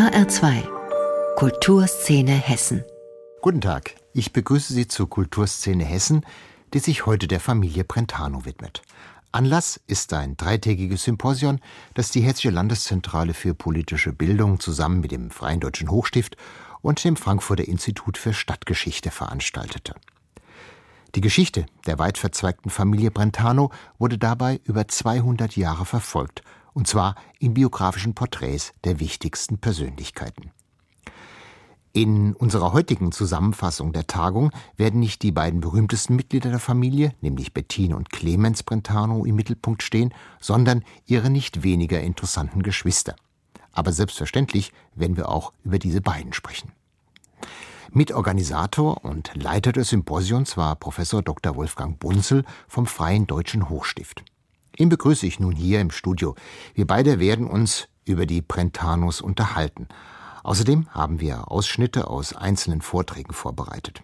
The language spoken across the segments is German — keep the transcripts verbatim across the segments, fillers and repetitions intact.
H R zwei Kulturszene Hessen. Guten Tag, ich begrüße Sie zur Kulturszene Hessen, die sich heute der Familie Brentano widmet. Anlass ist ein dreitägiges Symposion, das die Hessische Landeszentrale für politische Bildung zusammen mit dem Freien Deutschen Hochstift und dem Frankfurter Institut für Stadtgeschichte veranstaltete. Die Geschichte der weit verzweigten Familie Brentano wurde dabei über zweihundert Jahre verfolgt, und zwar in biografischen Porträts der wichtigsten Persönlichkeiten. In unserer heutigen Zusammenfassung der Tagung werden nicht die beiden berühmtesten Mitglieder der Familie, nämlich Bettine und Clemens Brentano, im Mittelpunkt stehen, sondern ihre nicht weniger interessanten Geschwister. Aber selbstverständlich werden wir auch über diese beiden sprechen. Mitorganisator und Leiter des Symposions war Professor Doktor Wolfgang Bunzel vom Freien Deutschen Hochstift. Ihn begrüße ich nun hier im Studio. Wir beide werden uns über die Brentanos unterhalten. Außerdem haben wir Ausschnitte aus einzelnen Vorträgen vorbereitet.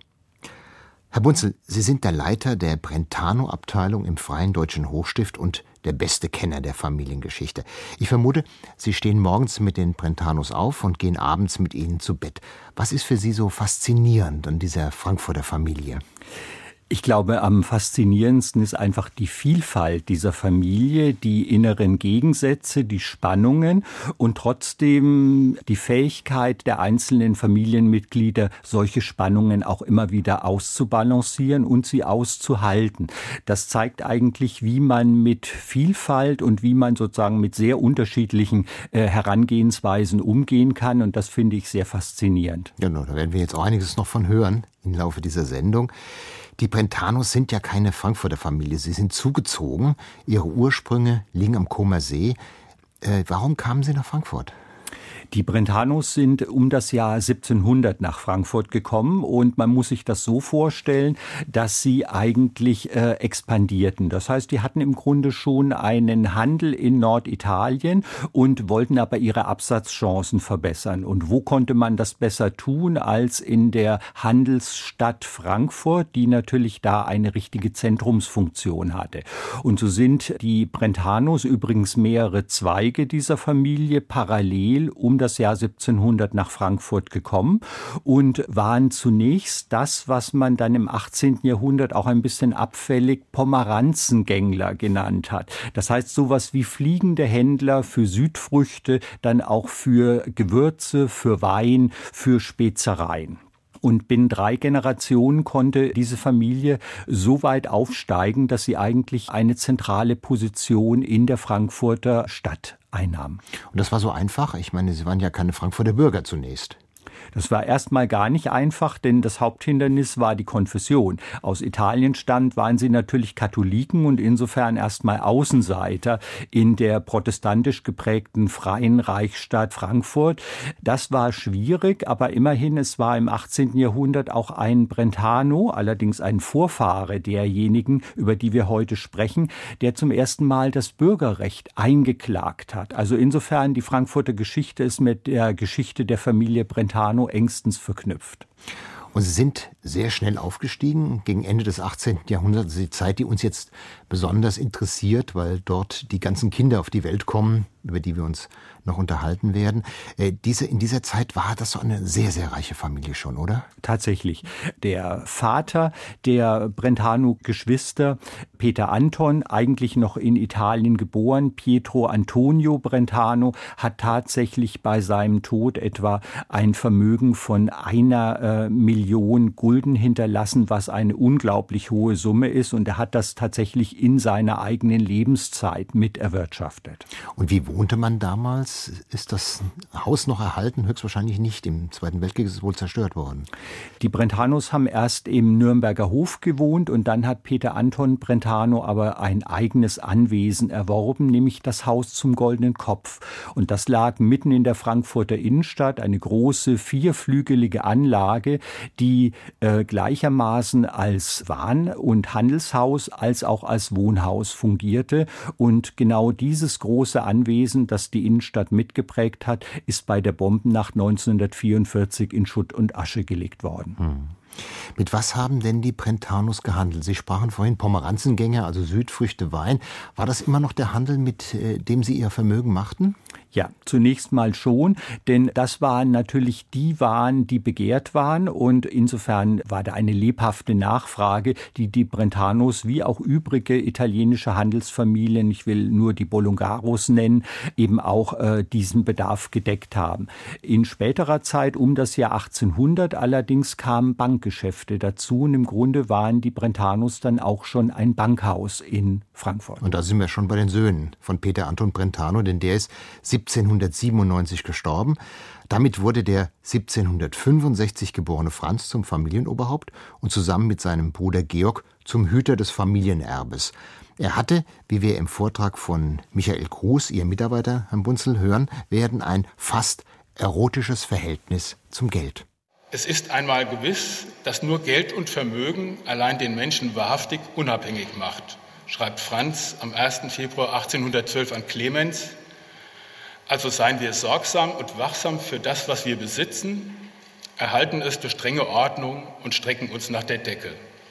Herr Bunzel, Sie sind der Leiter der Brentano-Abteilung im Freien Deutschen Hochstift und der beste Kenner der Familiengeschichte. Ich vermute, Sie stehen morgens mit den Brentanos auf und gehen abends mit ihnen zu Bett. Was ist für Sie so faszinierend an dieser Frankfurter Familie? Ich glaube, am faszinierendsten ist einfach die Vielfalt dieser Familie, die inneren Gegensätze, die Spannungen und trotzdem die Fähigkeit der einzelnen Familienmitglieder, solche Spannungen auch immer wieder auszubalancieren und sie auszuhalten. Das zeigt eigentlich, wie man mit Vielfalt und wie man sozusagen mit sehr unterschiedlichen äh, Herangehensweisen umgehen kann, und das finde ich sehr faszinierend. Ja, da werden wir jetzt auch einiges noch von hören im Laufe dieser Sendung. Die Brentanos sind ja keine Frankfurter Familie. Sie sind zugezogen. Ihre Ursprünge liegen am Comer See. Äh, warum kamen Sie nach Frankfurt? Die Brentanos sind um das Jahr siebzehnhundert nach Frankfurt gekommen, und man muss sich das so vorstellen, dass sie eigentlich äh, expandierten. Das heißt, die hatten im Grunde schon einen Handel in Norditalien und wollten aber ihre Absatzchancen verbessern. Und wo konnte man das besser tun als in der Handelsstadt Frankfurt, die natürlich da eine richtige Zentrumsfunktion hatte. Und so sind die Brentanos, übrigens mehrere Zweige dieser Familie, parallel um das Jahr siebzehnhundert nach Frankfurt gekommen und waren zunächst das, was man dann im achtzehnten Jahrhundert auch ein bisschen abfällig Pomeranzengängler genannt hat. Das heißt sowas wie fliegende Händler für Südfrüchte, dann auch für Gewürze, für Wein, für Spezereien. Und binnen drei Generationen konnte diese Familie so weit aufsteigen, dass sie eigentlich eine zentrale Position in der Frankfurter Stadt einnahm. Und das war so einfach? Ich meine, Sie waren ja keine Frankfurter Bürger zunächst. Das war erstmal gar nicht einfach, denn das Haupthindernis war die Konfession. Aus Italien stammt, waren sie natürlich Katholiken und insofern erstmal Außenseiter in der protestantisch geprägten freien Reichsstadt Frankfurt. Das war schwierig, aber immerhin, es war im achtzehnten Jahrhundert auch ein Brentano, allerdings ein Vorfahre derjenigen, über die wir heute sprechen, der zum ersten Mal das Bürgerrecht eingeklagt hat. Also insofern, die Frankfurter Geschichte ist mit der Geschichte der Familie Brentano engstens verknüpft. Und Sie sind sehr schnell aufgestiegen. Gegen Ende des achtzehnten Jahrhunderts, die Zeit, die uns jetzt besonders interessiert, weil dort die ganzen Kinder auf die Welt kommen, über die wir uns noch unterhalten werden. Äh, diese, in dieser Zeit war das so eine sehr, sehr reiche Familie schon, oder? Tatsächlich. Der Vater der Brentano-Geschwister, Peter Anton, eigentlich noch in Italien geboren, Pietro Antonio Brentano, hat tatsächlich bei seinem Tod etwa ein Vermögen von einer äh, Million Gulden hinterlassen, was eine unglaublich hohe Summe ist. Und er hat das tatsächlich in seiner eigenen Lebenszeit mit erwirtschaftet. Und wie wohnte man damals? Ist das Haus noch erhalten? Höchstwahrscheinlich nicht. Im Zweiten Weltkrieg ist es wohl zerstört worden. Die Brentanos haben erst im Nürnberger Hof gewohnt und dann hat Peter Anton Brentano aber ein eigenes Anwesen erworben, nämlich das Haus zum Goldenen Kopf. Und das lag mitten in der Frankfurter Innenstadt, eine große vierflügelige Anlage, die äh, gleichermaßen als Waren- und Handelshaus als auch als Wohnhaus fungierte. Und genau dieses große Anwesen, das die Innenstadt mitgeprägt hat, ist bei der Bombennacht neunzehnhundertvierundvierzig in Schutt und Asche gelegt worden. Hm. Mit was haben denn die Brentanos gehandelt? Sie sprachen vorhin Pomeranzengänger, also Südfrüchte, Wein. War das immer noch der Handel, mit dem Sie Ihr Vermögen machten? Ja, zunächst mal schon, denn das waren natürlich die Waren, die begehrt waren und insofern war da eine lebhafte Nachfrage, die die Brentanos wie auch übrige italienische Handelsfamilien, ich will nur die Bolongaros nennen, eben auch äh, diesen Bedarf gedeckt haben. In späterer Zeit, um das Jahr achtzehnhundert allerdings, kamen Bankgeschäfte dazu und im Grunde waren die Brentanos dann auch schon ein Bankhaus in Frankfurt. Und da sind wir schon bei den Söhnen von Peter Anton Brentano, denn der ist siebzehnhundertsiebenundneunzig gestorben. Damit wurde der siebzehnhundertfünfundsechzig geborene Franz zum Familienoberhaupt und zusammen mit seinem Bruder Georg zum Hüter des Familienerbes. Er hatte, wie wir im Vortrag von Michael Kruse, Ihr Mitarbeiter, Herrn Bunzel, hören werden, ein fast erotisches Verhältnis zum Geld. Es ist einmal gewiss, dass nur Geld und Vermögen allein den Menschen wahrhaftig unabhängig macht, schreibt Franz am ersten Februar achtzehnhundertzwölf an Clemens. Also seien wir sorgsam und wachsam für das, was wir besitzen, erhalten es durch strenge Ordnung und strecken uns nach der Decke.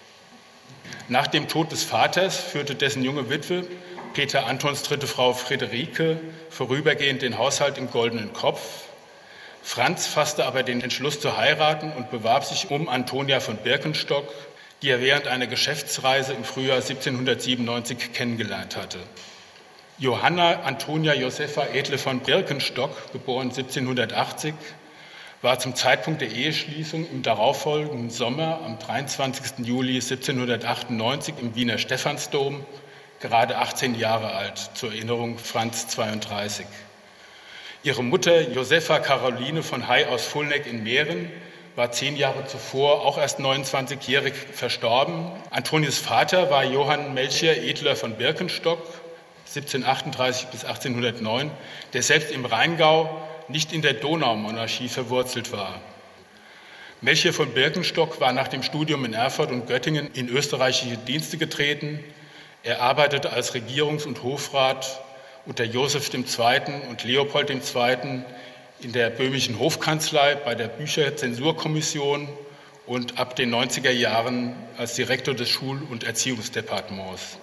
Nach dem Tod des Vaters führte dessen junge Witwe, Peter Antons dritte Frau Friederike, vorübergehend den Haushalt im goldenen Kopf. Franz fasste aber den Entschluss zu heiraten und bewarb sich um Antonia von Birkenstock, die er während einer Geschäftsreise im Frühjahr siebzehnhundertsiebenundneunzig kennengelernt hatte. Johanna Antonia Josepha Edle von Birkenstock, geboren siebzehnhundertachtzig, war zum Zeitpunkt der Eheschließung im darauffolgenden Sommer am dreiundzwanzigsten Juli siebzehnhundertachtundneunzig im Wiener Stephansdom gerade achtzehn Jahre alt, zur Erinnerung Franz zweiunddreißig. Ihre Mutter Josepha Caroline von Hay aus Fulneck in Mähren war zehn Jahre zuvor, auch erst neunundzwanzigjährig, verstorben. Antonius Vater war Johann Melchior Edler von Birkenstock, siebzehnhundertachtunddreißig bis achtzehnhundertneun, der selbst im Rheingau nicht in der Donaumonarchie verwurzelt war. Melchior von Birkenstock war nach dem Studium in Erfurt und Göttingen in österreichische Dienste getreten. Er arbeitete als Regierungs- und Hofrat unter Joseph der Zweite. und Leopold der Zweite. in der böhmischen Hofkanzlei bei der Bücherzensurkommission und ab den neunziger Jahren als Direktor des Schul- und Erziehungsdepartements.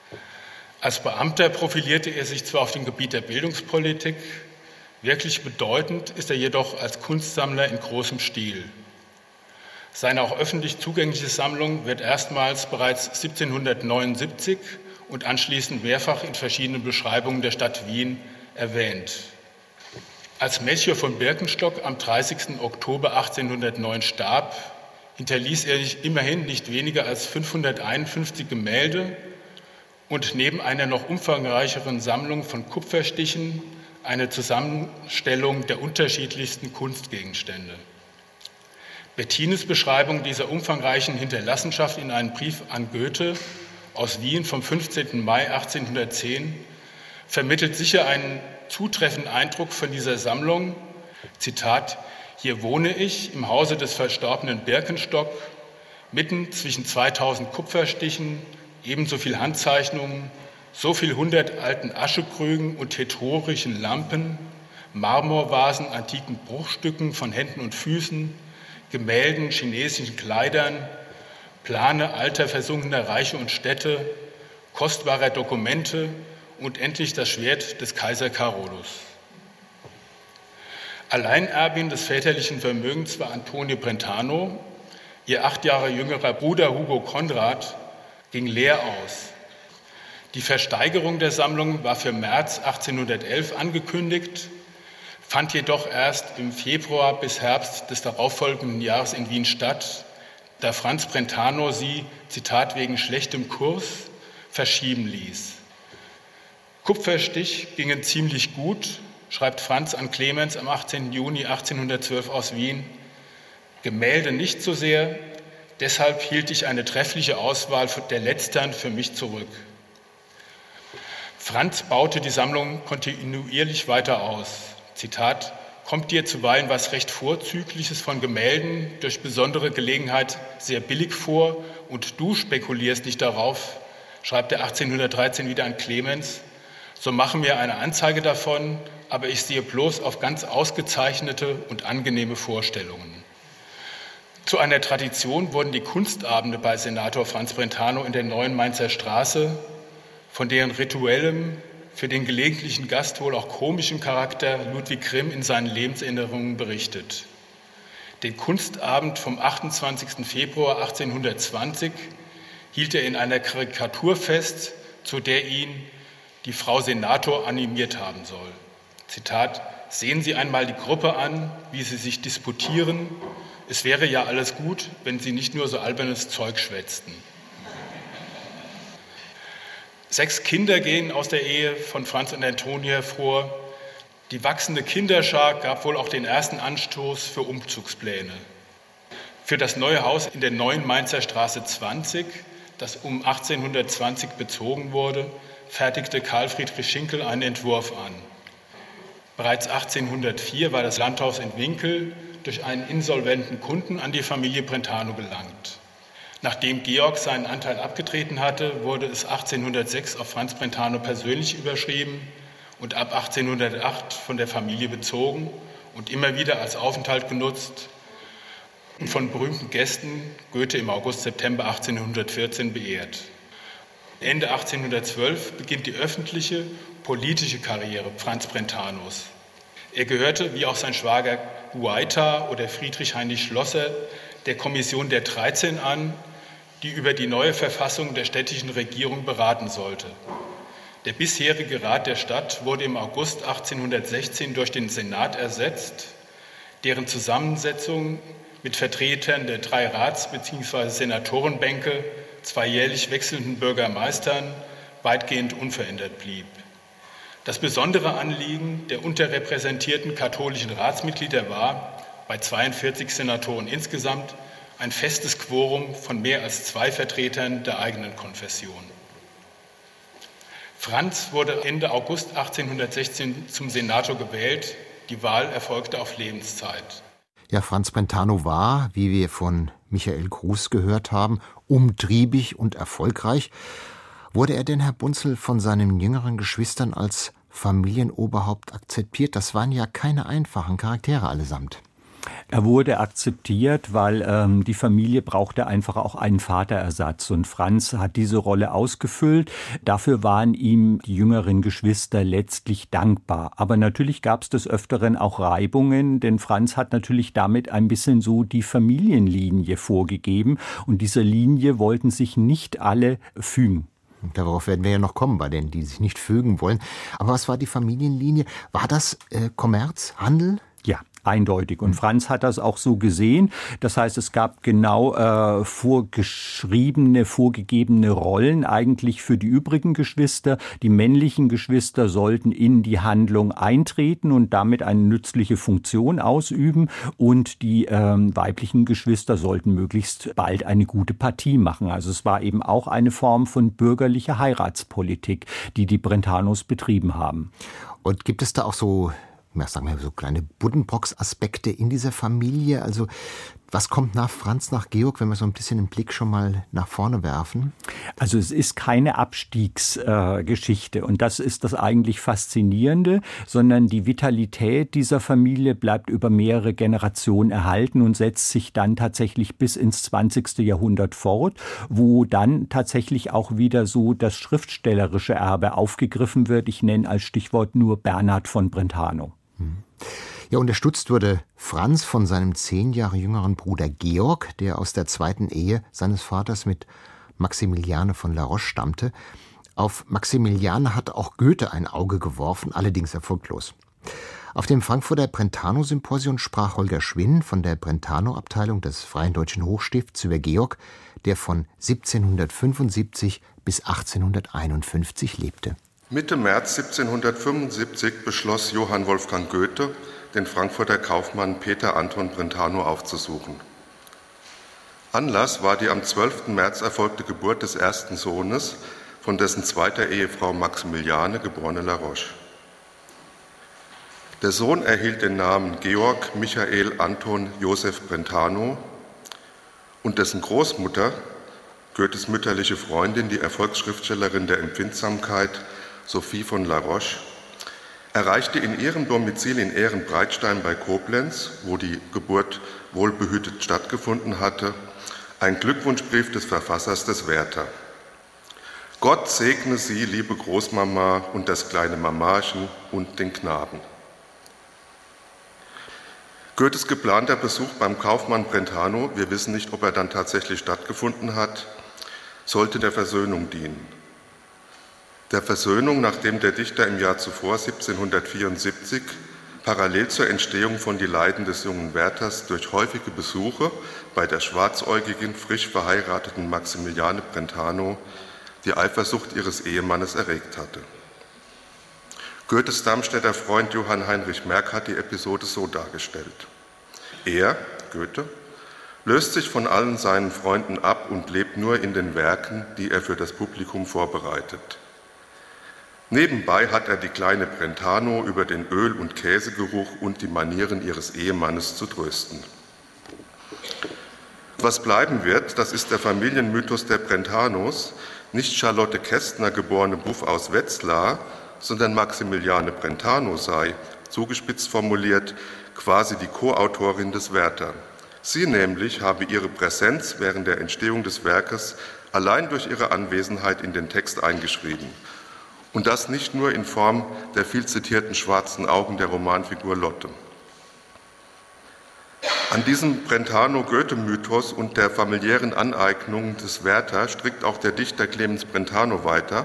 Als Beamter profilierte er sich zwar auf dem Gebiet der Bildungspolitik, wirklich bedeutend ist er jedoch als Kunstsammler in großem Stil. Seine auch öffentlich zugängliche Sammlung wird erstmals bereits siebzehnhundertneunundsiebzig und anschließend mehrfach in verschiedenen Beschreibungen der Stadt Wien erwähnt. Als Melchior von Birkenstock am dreißigsten Oktober achtzehnhundertneun starb, hinterließ er sich immerhin nicht weniger als fünfhunderteinundfünfzig Gemälde und neben einer noch umfangreicheren Sammlung von Kupferstichen eine Zusammenstellung der unterschiedlichsten Kunstgegenstände. Bettines Beschreibung dieser umfangreichen Hinterlassenschaft in einem Brief an Goethe aus Wien vom fünfzehnten Mai achtzehnhundertzehn vermittelt sicher einen zutreffenden Eindruck von dieser Sammlung. Zitat: Hier wohne ich im Hause des verstorbenen Birkenstock, mitten zwischen zweitausend Kupferstichen, ebenso viel Handzeichnungen, so viel hundert alten Aschekrügen und tetrorischen Lampen, Marmorvasen, antiken Bruchstücken von Händen und Füßen, Gemälden, chinesischen Kleidern, Plane alter versunkener Reiche und Städte, kostbarer Dokumente und endlich das Schwert des Kaiser Carolus. Alleinerbin des väterlichen Vermögens war Antonie Brentano. Ihr acht Jahre jüngerer Bruder Hugo Konrad ging leer aus. Die Versteigerung der Sammlung war für März achtzehnhundertelf angekündigt, fand jedoch erst im Februar bis Herbst des darauffolgenden Jahres in Wien statt, da Franz Brentano sie, Zitat, wegen schlechtem Kurs verschieben ließ. Kupferstich gingen ziemlich gut, schreibt Franz an Clemens am achtzehnten Juni achtzehnhundertzwölf aus Wien. Gemälde nicht so sehr, deshalb hielt ich eine treffliche Auswahl der letztern für mich zurück. Franz baute die Sammlung kontinuierlich weiter aus. Zitat: Kommt dir zuweilen was recht Vorzügliches von Gemälden durch besondere Gelegenheit sehr billig vor und du spekulierst nicht darauf, schreibt er achtzehnhundertdreizehn wieder an Clemens, so machen wir eine Anzeige davon, aber ich sehe bloß auf ganz ausgezeichnete und angenehme Vorstellungen. Zu einer Tradition wurden die Kunstabende bei Senator Franz Brentano in der Neuen Mainzer Straße, von deren rituellem für den gelegentlichen Gast wohl auch komischen Charakter Ludwig Grimm in seinen Lebenserinnerungen berichtet. Den Kunstabend vom achtundzwanzigsten Februar achtzehnhundertzwanzig hielt er in einer Karikatur fest, zu der ihn die Frau Senator animiert haben soll. Zitat: Sehen Sie einmal die Gruppe an, wie sie sich disputieren. Es wäre ja alles gut, wenn sie nicht nur so albernes Zeug schwätzten. Sechs Kinder gehen aus der Ehe von Franz und Antonie hervor. Die wachsende Kinderschar gab wohl auch den ersten Anstoß für Umzugspläne. Für das neue Haus in der neuen Mainzer Straße zwanzig, das um achtzehnhundertzwanzig bezogen wurde, fertigte Karl Friedrich Schinkel einen Entwurf an. Bereits achtzehnhundertvier war das Landhaus in Winkel durch einen insolventen Kunden an die Familie Brentano gelangt. Nachdem Georg seinen Anteil abgetreten hatte, wurde es achtzehnhundertsechs auf Franz Brentano persönlich überschrieben und ab achtzehnhundertacht von der Familie bezogen und immer wieder als Aufenthalt genutzt und von berühmten Gästen, Goethe im August-September achtzehnhundertvierzehn, beehrt. Ende achtzehnhundertzwölf beginnt die öffentliche, politische Karriere Franz Brentanos. Er gehörte, wie auch sein Schwager Guaita oder Friedrich Heinrich Schlosser, der Kommission der dreizehn an, die über die neue Verfassung der städtischen Regierung beraten sollte. Der bisherige Rat der Stadt wurde im August achtzehnhundertsechzehn durch den Senat ersetzt, deren Zusammensetzung mit Vertretern der drei Rats- bzw. Senatorenbänke, zwei jährlich wechselnden Bürgermeistern, weitgehend unverändert blieb. Das besondere Anliegen der unterrepräsentierten katholischen Ratsmitglieder war, bei zweiundvierzig Senatoren insgesamt, ein festes Quorum von mehr als zwei Vertretern der eigenen Konfession. Franz wurde Ende August achtzehnhundertsechzehn zum Senator gewählt. Die Wahl erfolgte auf Lebenszeit. Ja, Franz Brentano war, wie wir von Michael Gruß gehört haben, umtriebig und erfolgreich. Wurde er denn, Herr Bunzel, von seinen jüngeren Geschwistern als Familienoberhaupt akzeptiert? Das waren ja keine einfachen Charaktere allesamt. Er wurde akzeptiert, weil ähm, die Familie brauchte einfach auch einen Vaterersatz. Und Franz hat diese Rolle ausgefüllt. Dafür waren ihm die jüngeren Geschwister letztlich dankbar. Aber natürlich gab es des Öfteren auch Reibungen, denn Franz hat natürlich damit ein bisschen so die Familienlinie vorgegeben. Und dieser Linie wollten sich nicht alle fügen. Darauf werden wir ja noch kommen, bei denen, die sich nicht fügen wollen. Aber was war die Familienlinie? War das äh, Kommerz, Handel? Ja, eindeutig. Und Franz hat das auch so gesehen. Das heißt, es gab genau äh, vorgeschriebene, vorgegebene Rollen eigentlich für die übrigen Geschwister. Die männlichen Geschwister sollten in die Handlung eintreten und damit eine nützliche Funktion ausüben. Und die ähm, weiblichen Geschwister sollten möglichst bald eine gute Partie machen. Also es war eben auch eine Form von bürgerlicher Heiratspolitik, die die Brentanos betrieben haben. Und gibt es da auch so, ja, sagen wir so kleine Buddenbrocks-Aspekte in dieser Familie? Also was kommt nach Franz, nach Georg, wenn wir so ein bisschen den Blick schon mal nach vorne werfen? Also es ist keine Abstiegsgeschichte äh, und das ist das eigentlich Faszinierende, sondern die Vitalität dieser Familie bleibt über mehrere Generationen erhalten und setzt sich dann tatsächlich bis ins zwanzigste Jahrhundert fort, wo dann tatsächlich auch wieder so das schriftstellerische Erbe aufgegriffen wird. Ich nenne als Stichwort nur Bernhard von Brentano. Hm. Ja, unterstützt wurde Franz von seinem zehn Jahre jüngeren Bruder Georg, der aus der zweiten Ehe seines Vaters mit Maximiliane von La Roche stammte. Auf Maximiliane hat auch Goethe ein Auge geworfen, allerdings erfolglos. Auf dem Frankfurter Brentano-Symposion sprach Holger Schwinn von der Brentano-Abteilung des Freien Deutschen Hochstifts über Georg, der von siebzehnhundertfünfundsiebzig bis achtzehnhunderteinundfünfzig lebte. Mitte März siebzehnhundertfünfundsiebzig beschloss Johann Wolfgang Goethe, den Frankfurter Kaufmann Peter Anton Brentano aufzusuchen. Anlass war die am zwölften März erfolgte Geburt des ersten Sohnes von dessen zweiter Ehefrau Maximiliane, geborene La Roche. Der Sohn erhielt den Namen Georg Michael Anton Joseph Brentano und dessen Großmutter, Goethes mütterliche Freundin, die Erfolgsschriftstellerin der Empfindsamkeit, Sophie von La Roche, erreichte in ihrem Domizil in Ehrenbreitstein bei Koblenz, wo die Geburt wohlbehütet stattgefunden hatte, ein Glückwunschbrief des Verfassers des Werther. Gott segne Sie, liebe Großmama, und das kleine Mamachen und den Knaben. Goethes geplanter Besuch beim Kaufmann Brentano, wir wissen nicht, ob er dann tatsächlich stattgefunden hat, sollte der Versöhnung dienen. Der Versöhnung, nachdem der Dichter im Jahr zuvor, siebzehnhundertvierundsiebzig, parallel zur Entstehung von Die Leiden des jungen Werthers durch häufige Besuche bei der schwarzäugigen, frisch verheirateten Maximiliane Brentano die Eifersucht ihres Ehemannes erregt hatte. Goethes Darmstädter Freund Johann Heinrich Merck hat die Episode so dargestellt. Er, Goethe, löst sich von allen seinen Freunden ab und lebt nur in den Werken, die er für das Publikum vorbereitet. Nebenbei hat er die kleine Brentano über den Öl- und Käsegeruch und die Manieren ihres Ehemannes zu trösten. Was bleiben wird, das ist der Familienmythos der Brentanos, nicht Charlotte Kästner, geborene Buff aus Wetzlar, sondern Maximiliane Brentano sei, zugespitzt formuliert, quasi die Co-Autorin des Werther. Sie nämlich habe ihre Präsenz während der Entstehung des Werkes allein durch ihre Anwesenheit in den Text eingeschrieben. Und das nicht nur in Form der viel zitierten schwarzen Augen der Romanfigur Lotte. An diesem Brentano-Goethe-Mythos und der familiären Aneignung des Werther strickt auch der Dichter Clemens Brentano weiter,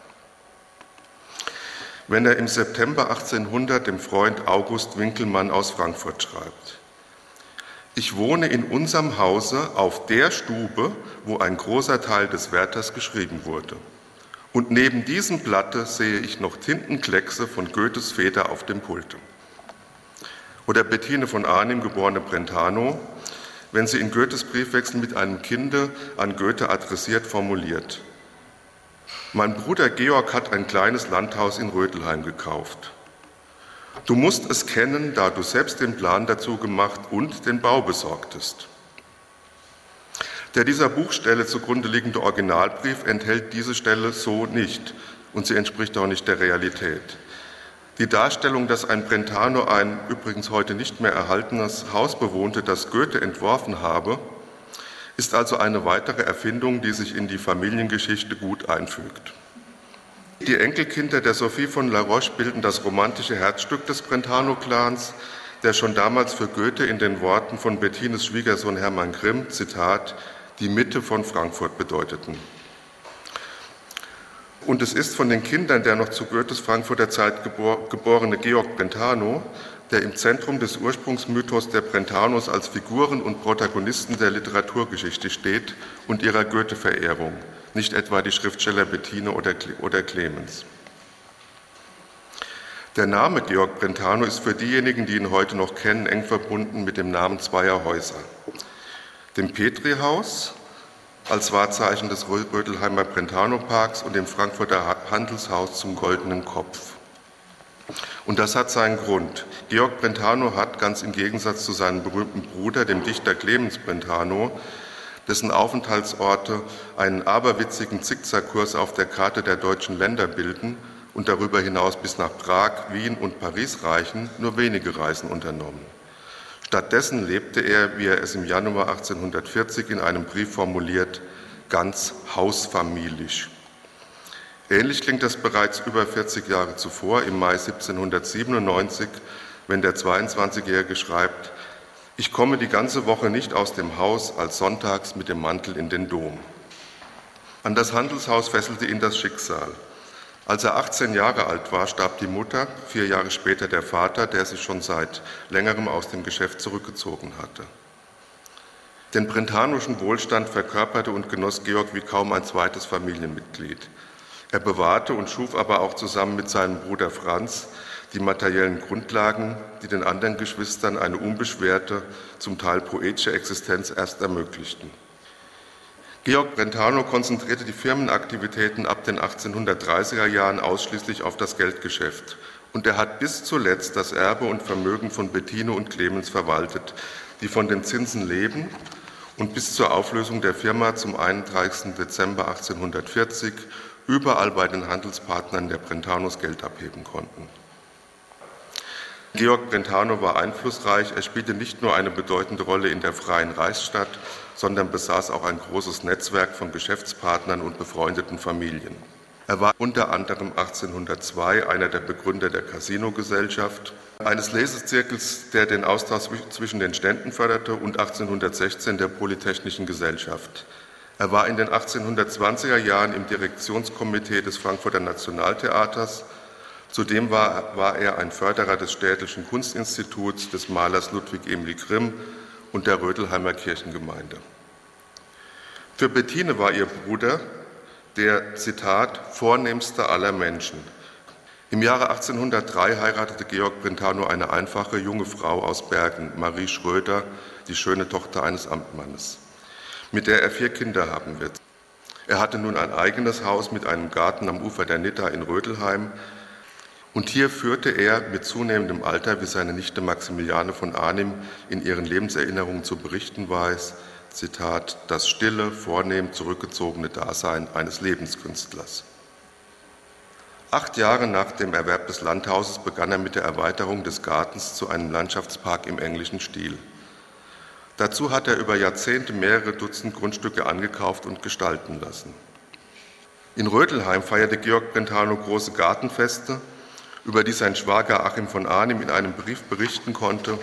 wenn er im September achtzehnhundert dem Freund August Winkelmann aus Frankfurt schreibt: Ich wohne in unserem Hause auf der Stube, wo ein großer Teil des Werthers geschrieben wurde. Und neben diesem Blatte sehe ich noch Tintenkleckse von Goethes Feder auf dem Pulte. Oder Bettine von Arnim, geborene Brentano, wenn sie in Goethes Briefwechsel mit einem Kinde an Goethe adressiert formuliert: Mein Bruder Georg hat ein kleines Landhaus in Rötelheim gekauft. Du musst es kennen, da du selbst den Plan dazu gemacht und den Bau besorgtest. Der dieser Buchstelle zugrunde liegende Originalbrief enthält diese Stelle so nicht und sie entspricht auch nicht der Realität. Die Darstellung, dass ein Brentano ein übrigens heute nicht mehr erhaltenes Haus bewohnte, das Goethe entworfen habe, ist also eine weitere Erfindung, die sich in die Familiengeschichte gut einfügt. Die Enkelkinder der Sophie von La Roche bilden das romantische Herzstück des Brentano-Clans, der schon damals für Goethe in den Worten von Bettines Schwiegersohn Hermann Grimm, Zitat, die Mitte von Frankfurt bedeuteten. Und es ist von den Kindern der noch zu Goethes Frankfurter Zeit gebor- geborene Georg Brentano, der im Zentrum des Ursprungsmythos der Brentanos als Figuren und Protagonisten der Literaturgeschichte steht und ihrer Goethe-Verehrung, nicht etwa die Schriftsteller Bettine oder, Cle- oder Clemens. Der Name Georg Brentano ist für diejenigen, die ihn heute noch kennen, eng verbunden mit dem Namen zweier Häuser. Dem Petri-Haus als Wahrzeichen des Rötelheimer Brentano-Parks und dem Frankfurter Handelshaus zum Goldenen Kopf. Und das hat seinen Grund. Georg Brentano hat, ganz im Gegensatz zu seinem berühmten Bruder, dem Dichter Clemens Brentano, dessen Aufenthaltsorte einen aberwitzigen Zickzackkurs auf der Karte der deutschen Länder bilden und darüber hinaus bis nach Prag, Wien und Paris reichen, nur wenige Reisen unternommen. Stattdessen lebte er, wie er es im Januar achtzehnhundertvierzig in einem Brief formuliert, ganz hausfamilisch. Ähnlich klingt das bereits über vierzig Jahre zuvor, im Mai siebzehnhundertsiebenundneunzig, wenn der zweiundzwanzigjährige schreibt: Ich komme die ganze Woche nicht aus dem Haus, als sonntags mit dem Mantel in den Dom. An das Handelshaus fesselte ihn das Schicksal. Als er achtzehn Jahre alt war, starb die Mutter, vier Jahre später der Vater, der sich schon seit längerem aus dem Geschäft zurückgezogen hatte. Den brentanoschen Wohlstand verkörperte und genoss Georg wie kaum ein zweites Familienmitglied. Er bewahrte und schuf aber auch zusammen mit seinem Bruder Franz die materiellen Grundlagen, die den anderen Geschwistern eine unbeschwerte, zum Teil poetische Existenz erst ermöglichten. Georg Brentano konzentrierte die Firmenaktivitäten ab den achtzehnhundertdreißiger Jahren ausschließlich auf das Geldgeschäft. Und er hat bis zuletzt das Erbe und Vermögen von Bettine und Clemens verwaltet, die von den Zinsen leben und bis zur Auflösung der Firma zum einunddreißigsten Dezember achtzehnhundertvierzig überall bei den Handelspartnern der Brentanos Geld abheben konnten. Georg Brentano war einflussreich. Er spielte nicht nur eine bedeutende Rolle in der Freien Reichsstadt, sondern besaß auch ein großes Netzwerk von Geschäftspartnern und befreundeten Familien. Er war unter anderem achtzehnhundertzwei einer der Begründer der Casino-Gesellschaft, eines Lesezirkels, der den Austausch zwischen den Ständen förderte, und achtzehnhundertsechzehn der Polytechnischen Gesellschaft. Er war in den achtzehnhundertzwanziger Jahren im Direktionskomitee des Frankfurter Nationaltheaters. Zudem war, war er ein Förderer des Städtischen Kunstinstituts, des Malers Ludwig Emil Grimm und der Rödelheimer Kirchengemeinde. Für Bettine war ihr Bruder der, Zitat, vornehmste aller Menschen. Im Jahre achtzehnhundertdrei heiratete Georg Brentano eine einfache junge Frau aus Bergen, Marie Schröder, die schöne Tochter eines Amtmannes, mit der er vier Kinder haben wird. Er hatte nun ein eigenes Haus mit einem Garten am Ufer der Nidda in Rödelheim, und hier führte er mit zunehmendem Alter, wie seine Nichte Maximiliane von Arnim in ihren Lebenserinnerungen zu berichten weiß, Zitat, das stille, vornehm zurückgezogene Dasein eines Lebenskünstlers. Acht Jahre nach dem Erwerb des Landhauses begann er mit der Erweiterung des Gartens zu einem Landschaftspark im englischen Stil. Dazu hat er über Jahrzehnte mehrere Dutzend Grundstücke angekauft und gestalten lassen. In Rödelheim feierte Georg Brentano große Gartenfeste, über die sein Schwager Achim von Arnim in einem Brief berichten konnte.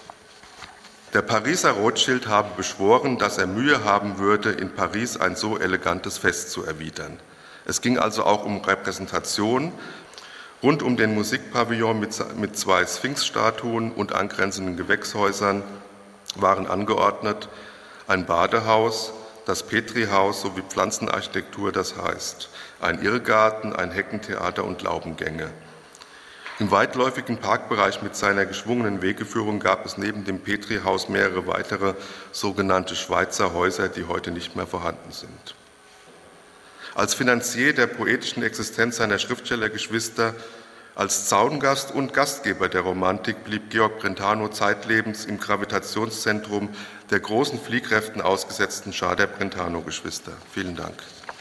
Der Pariser Rothschild habe beschworen, dass er Mühe haben würde, in Paris ein so elegantes Fest zu erwidern. Es ging also auch um Repräsentation. Rund um den Musikpavillon mit zwei Sphinx-Statuen und angrenzenden Gewächshäusern waren angeordnet ein Badehaus, das Petri-Haus sowie Pflanzenarchitektur, das heißt ein Irrgarten, ein Heckentheater und Laubengänge. Im weitläufigen Parkbereich mit seiner geschwungenen Wegeführung gab es neben dem Petri-Haus mehrere weitere sogenannte Schweizer Häuser, die heute nicht mehr vorhanden sind. Als Finanzier der poetischen Existenz seiner Schriftstellergeschwister, als Zaungast und Gastgeber der Romantik blieb Georg Brentano zeitlebens im Gravitationszentrum der großen Fliehkräften ausgesetzten Schar der Brentano-Geschwister. Vielen Dank.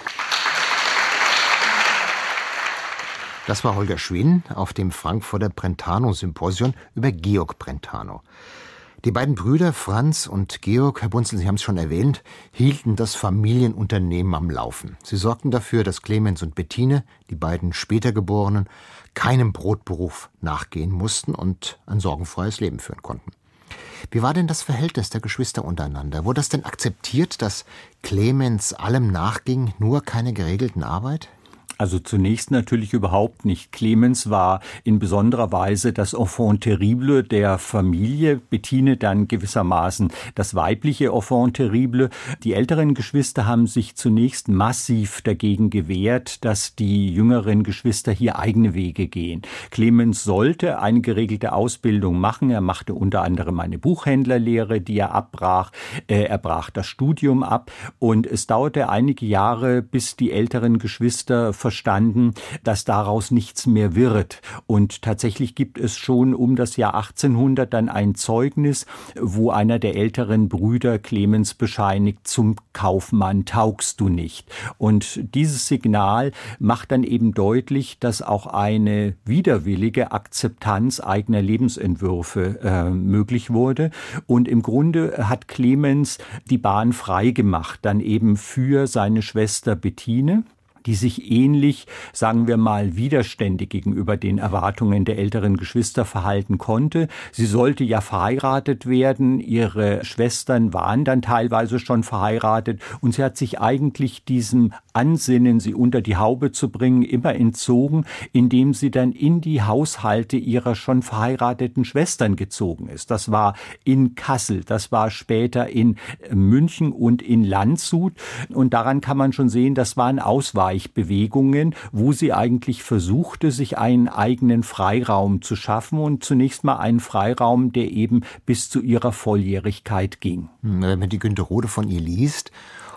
Das war Holger Schwinn auf dem Frankfurter Brentano-Symposion über Georg Brentano. Die beiden Brüder Franz und Georg, Herr Bunzel, Sie haben es schon erwähnt, hielten das Familienunternehmen am Laufen. Sie sorgten dafür, dass Clemens und Bettine, die beiden später Geborenen, keinem Brotberuf nachgehen mussten und ein sorgenfreies Leben führen konnten. Wie war denn das Verhältnis der Geschwister untereinander? Wurde das denn akzeptiert, dass Clemens allem nachging, nur keine geregelten Arbeit? Also zunächst natürlich überhaupt nicht. Clemens war in besonderer Weise das Enfant terrible der Familie, Bettine dann gewissermaßen das weibliche Enfant terrible. Die älteren Geschwister haben sich zunächst massiv dagegen gewehrt, dass die jüngeren Geschwister hier eigene Wege gehen. Clemens sollte eine geregelte Ausbildung machen. Er machte unter anderem eine Buchhändlerlehre, die er abbrach. Er brach das Studium ab und es dauerte einige Jahre, bis die älteren Geschwister verstanden, dass daraus nichts mehr wird. Und tatsächlich gibt es schon um das Jahr achtzehnhundert dann ein Zeugnis, wo einer der älteren Brüder Clemens bescheinigt, zum Kaufmann taugst du nicht. Und dieses Signal macht dann eben deutlich, dass auch eine widerwillige Akzeptanz eigener Lebensentwürfe äh, möglich wurde. Und im Grunde hat Clemens die Bahn frei gemacht, dann eben für seine Schwester Bettine, die sich ähnlich, sagen wir mal, widerständig gegenüber den Erwartungen der älteren Geschwister verhalten konnte. Sie sollte ja verheiratet werden, ihre Schwestern waren dann teilweise schon verheiratet und sie hat sich eigentlich diesem Ansinnen, sie unter die Haube zu bringen, immer entzogen, indem sie dann in die Haushalte ihrer schon verheirateten Schwestern gezogen ist. Das war in Kassel, das war später in München und in Landshut und daran kann man schon sehen, das waren Ausweichungen. Bewegungen, wo sie eigentlich versuchte, sich einen eigenen Freiraum zu schaffen und zunächst mal einen Freiraum, der eben bis zu ihrer Volljährigkeit ging. Wenn man die Günter Rode von ihr liest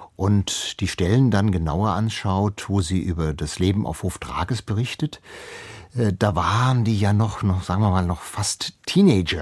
und die Stellen dann genauer anschaut, wo sie über das Leben auf Hof Drages berichtet, da waren die ja noch, noch, sagen wir mal, noch fast Teenager.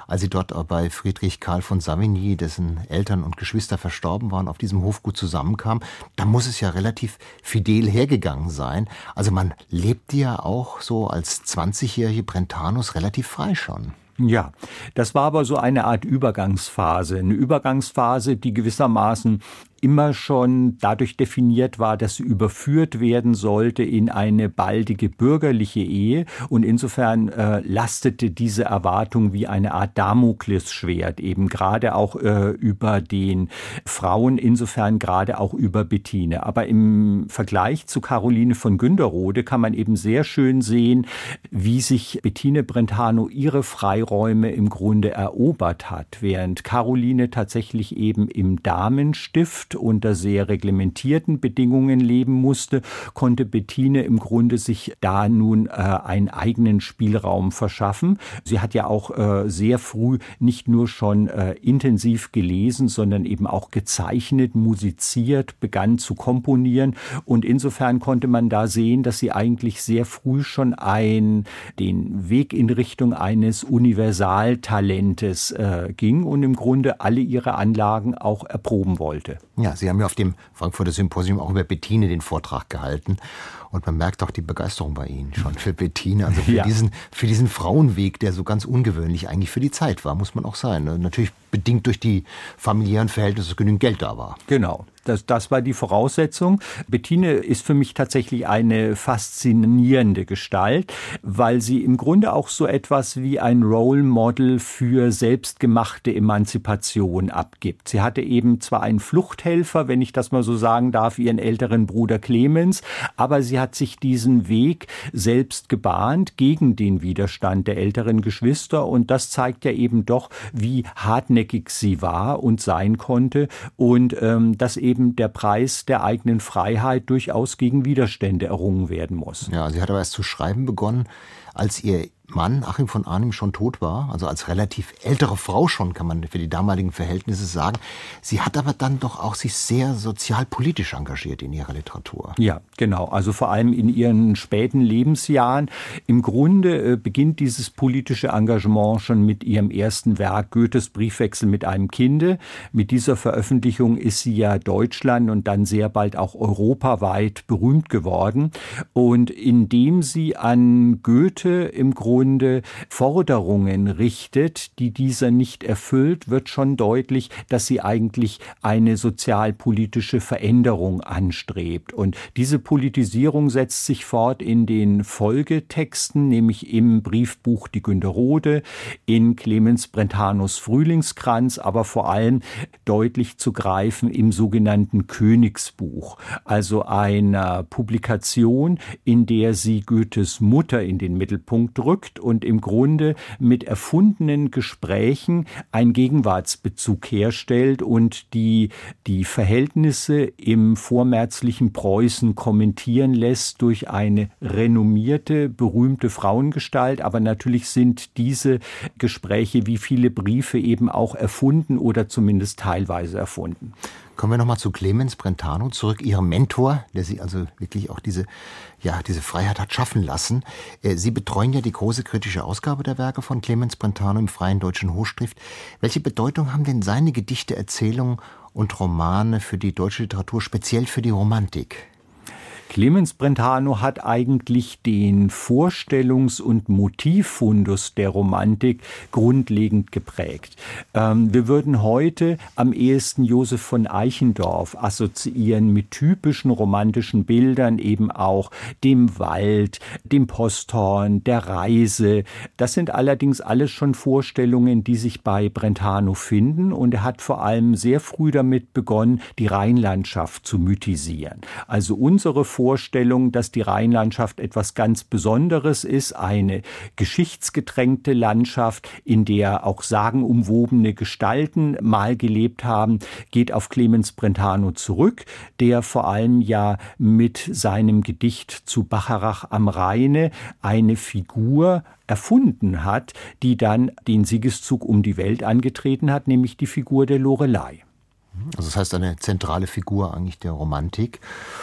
als sie dort bei Friedrich Karl von Savigny, dessen Eltern und Geschwister verstorben waren, auf diesem Hofgut zusammenkamen. Da muss es ja relativ fidel hergegangen sein. Also man lebte ja auch so als zwanzigjährige Brentanos relativ frei schon. Ja, das war aber so eine Art Übergangsphase. Eine Übergangsphase, die gewissermaßen immer schon dadurch definiert war, dass sie überführt werden sollte in eine baldige bürgerliche Ehe. Und insofern äh, lastete diese Erwartung wie eine Art Damoklesschwert eben gerade auch äh, über den Frauen, insofern gerade auch über Bettine. Aber im Vergleich zu Caroline von Günderrode kann man eben sehr schön sehen, wie sich Bettine Brentano ihre Freiräume im Grunde erobert hat, während Caroline tatsächlich eben im Damenstift unter sehr reglementierten Bedingungen leben musste, konnte Bettine im Grunde sich da nun äh, einen eigenen Spielraum verschaffen. Sie hat ja auch äh, sehr früh nicht nur schon äh, intensiv gelesen, sondern eben auch gezeichnet, musiziert, begann zu komponieren. Und insofern konnte man da sehen, dass sie eigentlich sehr früh schon ein, den Weg in Richtung eines Universaltalentes äh, ging und im Grunde alle ihre Anlagen auch erproben wollte. Ja, Sie haben ja auf dem Frankfurter Symposium auch über Bettine den Vortrag gehalten. Und man merkt auch die Begeisterung bei Ihnen schon für Bettine, also für, ja. diesen, für diesen Frauenweg, der so ganz ungewöhnlich eigentlich für die Zeit war, muss man auch sein. Natürlich bedingt durch die familiären Verhältnisse, dass genügend Geld da war. Genau. Das, das war die Voraussetzung. Bettine ist für mich tatsächlich eine faszinierende Gestalt, weil sie im Grunde auch so etwas wie ein Role Model für selbstgemachte Emanzipation abgibt. Sie hatte eben zwar einen Fluchthelfer, wenn ich das mal so sagen darf, ihren älteren Bruder Clemens, aber sie hat sich diesen Weg selbst gebahnt gegen den Widerstand der älteren Geschwister und das zeigt ja eben doch, wie hartnäckig sie war und sein konnte und ähm, dass eben eben der Preis der eigenen Freiheit durchaus gegen Widerstände errungen werden muss. Ja, sie hat aber erst zu schreiben begonnen, als ihr Mann Achim von Arnim schon tot war, also als relativ ältere Frau schon, kann man für die damaligen Verhältnisse sagen. Sie hat aber dann doch auch sich sehr sozialpolitisch engagiert in ihrer Literatur. Ja, genau. Also vor allem in ihren späten Lebensjahren. Im Grunde äh, beginnt dieses politische Engagement schon mit ihrem ersten Werk Goethes Briefwechsel mit einem Kinde. Mit dieser Veröffentlichung ist sie ja Deutschland und dann sehr bald auch europaweit berühmt geworden. Und indem sie an Goethe im Grunde Forderungen richtet, die dieser nicht erfüllt, wird schon deutlich, dass sie eigentlich eine sozialpolitische Veränderung anstrebt. Und diese Politisierung setzt sich fort in den Folgetexten, nämlich im Briefbuch Die Günderrode, in Clemens Brentanos Frühlingskranz, aber vor allem deutlich zu greifen im sogenannten Königsbuch, also einer Publikation, in der sie Goethes Mutter in den Mittelpunkt rückt und im Grunde mit erfundenen Gesprächen einen Gegenwartsbezug herstellt und die, die Verhältnisse im vormärzlichen Preußen kommentieren lässt durch eine renommierte, berühmte Frauengestalt. Aber natürlich sind diese Gespräche wie viele Briefe eben auch erfunden oder zumindest teilweise erfunden. Kommen wir nochmal zu Clemens Brentano zurück, Ihrem Mentor, der Sie also wirklich auch diese, ja, diese Freiheit hat schaffen lassen. Sie betreuen ja die große kritische Ausgabe der Werke von Clemens Brentano im Freien Deutschen Hochstift. Welche Bedeutung haben denn seine Gedichte, Erzählungen und Romane für die deutsche Literatur, speziell für die Romantik? Clemens Brentano hat eigentlich den Vorstellungs- und Motivfundus der Romantik grundlegend geprägt. Ähm, wir würden heute am ehesten Josef von Eichendorff assoziieren mit typischen romantischen Bildern, eben auch dem Wald, dem Posthorn, der Reise. Das sind allerdings alles schon Vorstellungen, die sich bei Brentano finden, und er hat vor allem sehr früh damit begonnen, die Rheinlandschaft zu mythisieren. Also unsere Vorstellung, dass die Rheinlandschaft etwas ganz Besonderes ist, eine geschichtsgetränkte Landschaft, in der auch sagenumwobene Gestalten mal gelebt haben, geht auf Clemens Brentano zurück, der vor allem ja mit seinem Gedicht zu Bacharach am Rheine eine Figur erfunden hat, die dann den Siegeszug um die Welt angetreten hat, nämlich die Figur der Lorelei. Also das heißt eine zentrale Figur eigentlich der Romantik.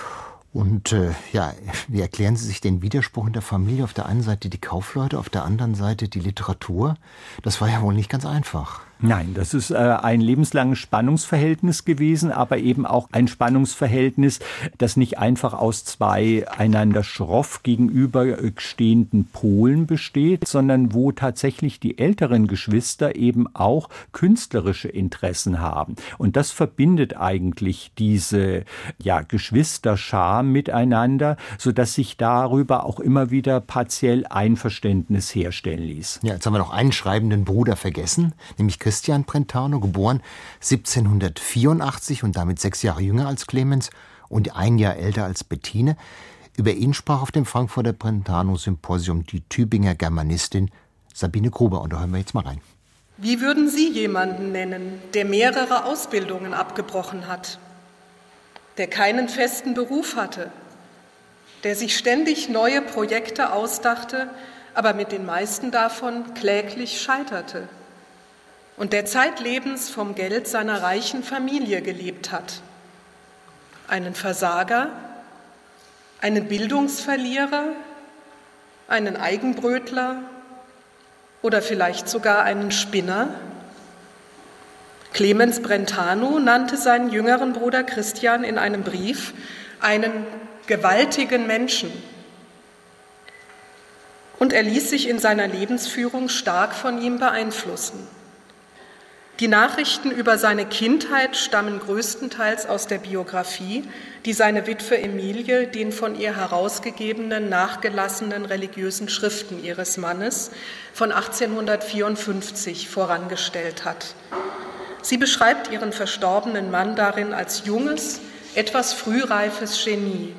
Und äh, ja, wie erklären Sie sich den Widerspruch in der Familie? Auf der einen Seite die Kaufleute, auf der anderen Seite die Literatur. Das war ja wohl nicht ganz einfach. Nein, das ist äh, ein lebenslanges Spannungsverhältnis gewesen, aber eben auch ein Spannungsverhältnis, das nicht einfach aus zwei einander schroff gegenüberstehenden Polen besteht, sondern wo tatsächlich die älteren Geschwister eben auch künstlerische Interessen haben. Und das verbindet eigentlich diese ja, Geschwisterschar miteinander, sodass sich darüber auch immer wieder partiell Einverständnis herstellen ließ. Ja, jetzt haben wir noch einen schreibenden Bruder vergessen, nämlich Christian Brentano, geboren siebzehnhundertvierundachtzig und damit sechs Jahre jünger als Clemens und ein Jahr älter als Bettine. Über ihn sprach auf dem Frankfurter Brentano-Symposium die Tübinger Germanistin Sabine Gruber. Und da hören wir jetzt mal rein. Wie würden Sie jemanden nennen, der mehrere Ausbildungen abgebrochen hat, der keinen festen Beruf hatte, der sich ständig neue Projekte ausdachte, aber mit den meisten davon kläglich scheiterte und der zeitlebens vom Geld seiner reichen Familie gelebt hat? Einen Versager, einen Bildungsverlierer, einen Eigenbrötler oder vielleicht sogar einen Spinner? Clemens Brentano nannte seinen jüngeren Bruder Christian in einem Brief einen gewaltigen Menschen. Und er ließ sich in seiner Lebensführung stark von ihm beeinflussen. Die Nachrichten über seine Kindheit stammen größtenteils aus der Biografie, die seine Witwe Emilie den von ihr herausgegebenen nachgelassenen religiösen Schriften ihres Mannes von achtzehnhundertvierundfünfzig vorangestellt hat. Sie beschreibt ihren verstorbenen Mann darin als junges, etwas frühreifes Genie.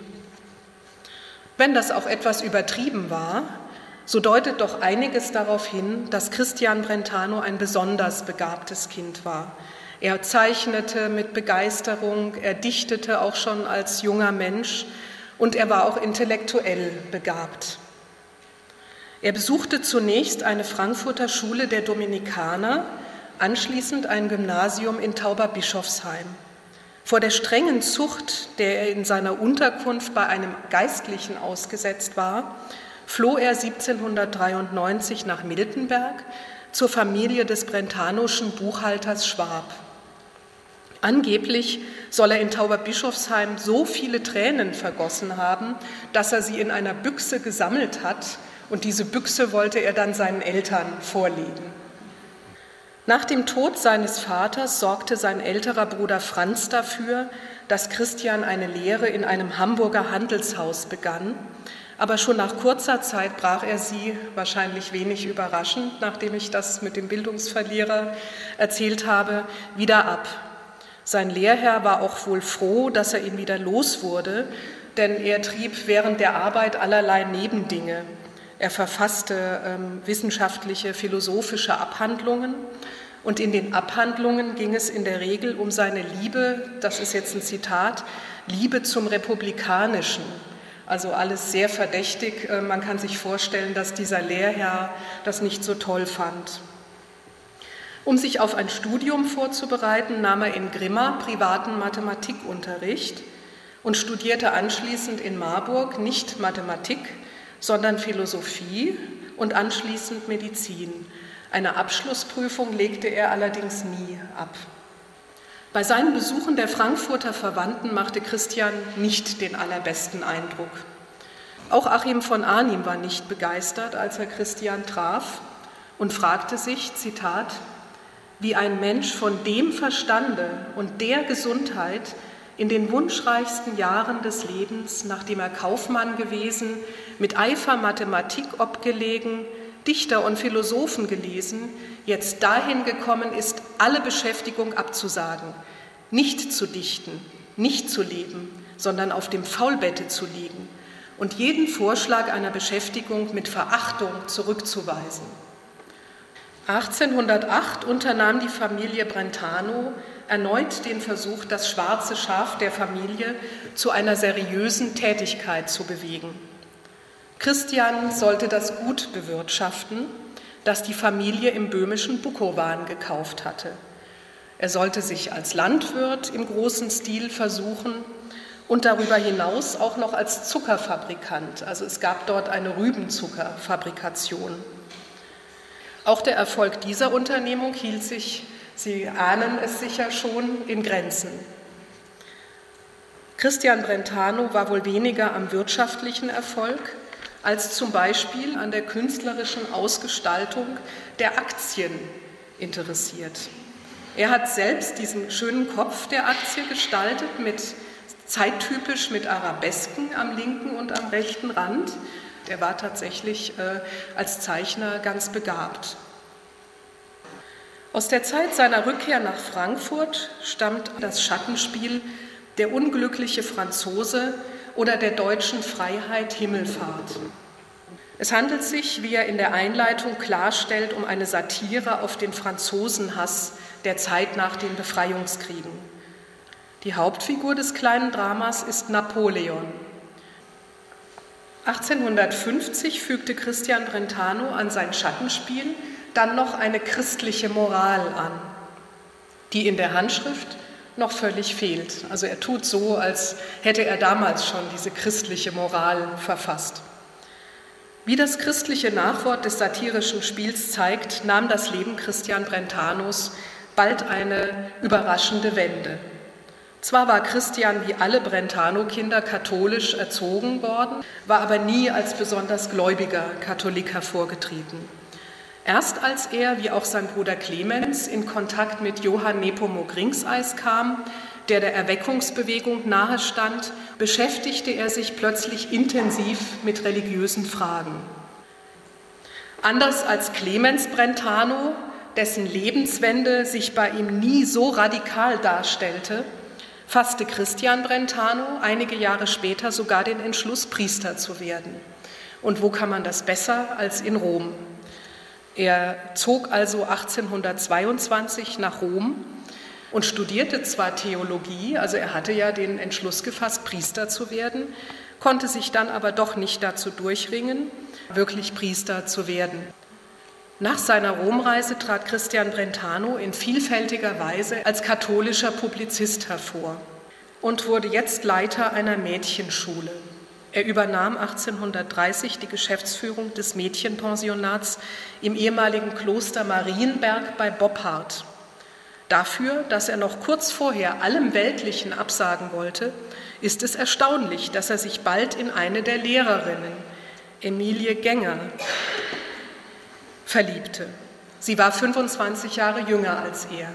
Wenn das auch etwas übertrieben war, so deutet doch einiges darauf hin, dass Christian Brentano ein besonders begabtes Kind war. Er zeichnete mit Begeisterung, er dichtete auch schon als junger Mensch und er war auch intellektuell begabt. Er besuchte zunächst eine Frankfurter Schule der Dominikaner, anschließend ein Gymnasium in Tauberbischofsheim. Vor der strengen Zucht, der er in seiner Unterkunft bei einem Geistlichen ausgesetzt war, floh er siebzehnhundertdreiundneunzig nach Miltenberg zur Familie des brentanoschen Buchhalters Schwab. Angeblich soll er in Tauberbischofsheim so viele Tränen vergossen haben, dass er sie in einer Büchse gesammelt hat, und diese Büchse wollte er dann seinen Eltern vorlegen. Nach dem Tod seines Vaters sorgte sein älterer Bruder Franz dafür, dass Christian eine Lehre in einem Hamburger Handelshaus begann. Aber schon nach kurzer Zeit brach er sie, wahrscheinlich wenig überraschend, nachdem ich das mit dem Bildungsverlierer erzählt habe, wieder ab. Sein Lehrherr war auch wohl froh, dass er ihn wieder los wurde, denn er trieb während der Arbeit allerlei Nebendinge. Er verfasste ähm, wissenschaftliche, philosophische Abhandlungen. Und in den Abhandlungen ging es in der Regel um seine Liebe, das ist jetzt ein Zitat, Liebe zum Republikanischen. Also alles sehr verdächtig. Man kann sich vorstellen, dass dieser Lehrherr das nicht so toll fand. Um sich auf ein Studium vorzubereiten, nahm er in Grimma privaten Mathematikunterricht und studierte anschließend in Marburg nicht Mathematik, sondern Philosophie und anschließend Medizin. Eine Abschlussprüfung legte er allerdings nie ab. Bei seinen Besuchen der Frankfurter Verwandten machte Christian nicht den allerbesten Eindruck. Auch Achim von Arnim war nicht begeistert, als er Christian traf und fragte sich, Zitat, wie ein Mensch von dem Verstande und der Gesundheit in den wunschreichsten Jahren des Lebens, nachdem er Kaufmann gewesen, mit Eifer Mathematik obgelegen, Dichter und Philosophen gelesen, jetzt dahin gekommen ist, alle Beschäftigung abzusagen, nicht zu dichten, nicht zu leben, sondern auf dem Faulbette zu liegen und jeden Vorschlag einer Beschäftigung mit Verachtung zurückzuweisen. achtzehnhundertacht unternahm die Familie Brentano erneut den Versuch, das schwarze Schaf der Familie zu einer seriösen Tätigkeit zu bewegen. Christian sollte das Gut bewirtschaften, das die Familie im böhmischen Bukowan gekauft hatte. Er sollte sich als Landwirt im großen Stil versuchen und darüber hinaus auch noch als Zuckerfabrikant. Also es gab dort eine Rübenzuckerfabrikation. Auch der Erfolg dieser Unternehmung hielt sich, Sie ahnen es sicher schon, in Grenzen. Christian Brentano war wohl weniger am wirtschaftlichen Erfolg als zum Beispiel an der künstlerischen Ausgestaltung der Aktien interessiert. Er hat selbst diesen schönen Kopf der Aktie gestaltet, mit, zeittypisch mit Arabesken am linken und am rechten Rand. Er war tatsächlich äh, als Zeichner ganz begabt. Aus der Zeit seiner Rückkehr nach Frankfurt stammt das Schattenspiel Der unglückliche Franzose oder der deutschen Freiheit Himmelfahrt. Es handelt sich, wie er in der Einleitung klarstellt, um eine Satire auf den Franzosenhass der Zeit nach den Befreiungskriegen. Die Hauptfigur des kleinen Dramas ist Napoleon. achtzehnhundertfünfzig fügte Christian Brentano an sein Schattenspiel dann noch eine christliche Moral an, die in der Handschrift noch völlig fehlt. Also er tut so, als hätte er damals schon diese christliche Moral verfasst. Wie das christliche Nachwort des satirischen Spiels zeigt, nahm das Leben Christian Brentanos bald eine überraschende Wende. Zwar war Christian wie alle Brentano-Kinder katholisch erzogen worden, war aber nie als besonders gläubiger Katholik hervorgetreten. Erst als er, wie auch sein Bruder Clemens, in Kontakt mit Johann Nepomuk Ringseis kam, der der Erweckungsbewegung nahestand, beschäftigte er sich plötzlich intensiv mit religiösen Fragen. Anders als Clemens Brentano, dessen Lebenswende sich bei ihm nie so radikal darstellte, fasste Christian Brentano einige Jahre später sogar den Entschluss, Priester zu werden. Und wo kann man das besser als in Rom? Er zog also achtzehnhundertzweiundzwanzig nach Rom und studierte zwar Theologie, also er hatte ja den Entschluss gefasst, Priester zu werden, konnte sich dann aber doch nicht dazu durchringen, wirklich Priester zu werden. Nach seiner Romreise trat Christian Brentano in vielfältiger Weise als katholischer Publizist hervor und wurde jetzt Leiter einer Mädchenschule. Er übernahm achtzehnhundertdreißig die Geschäftsführung des Mädchenpensionats im ehemaligen Kloster Marienberg bei Boppard. Dafür, dass er noch kurz vorher allem Weltlichen absagen wollte, ist es erstaunlich, dass er sich bald in eine der Lehrerinnen, Emilie Gänger, verliebte. Sie war fünfundzwanzig Jahre jünger als er.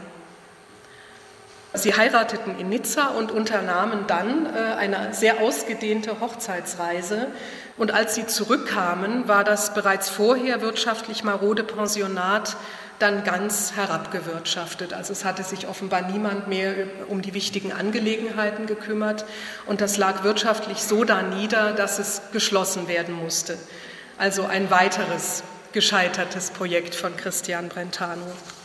Sie heirateten in Nizza und unternahmen dann äh, eine sehr ausgedehnte Hochzeitsreise. Und als sie zurückkamen, war das bereits vorher wirtschaftlich marode Pensionat dann ganz herabgewirtschaftet. Also es hatte sich offenbar niemand mehr um die wichtigen Angelegenheiten gekümmert. Und das lag wirtschaftlich so danieder, dass es geschlossen werden musste. Also ein weiteres gescheitertes Projekt von Christian Brentano.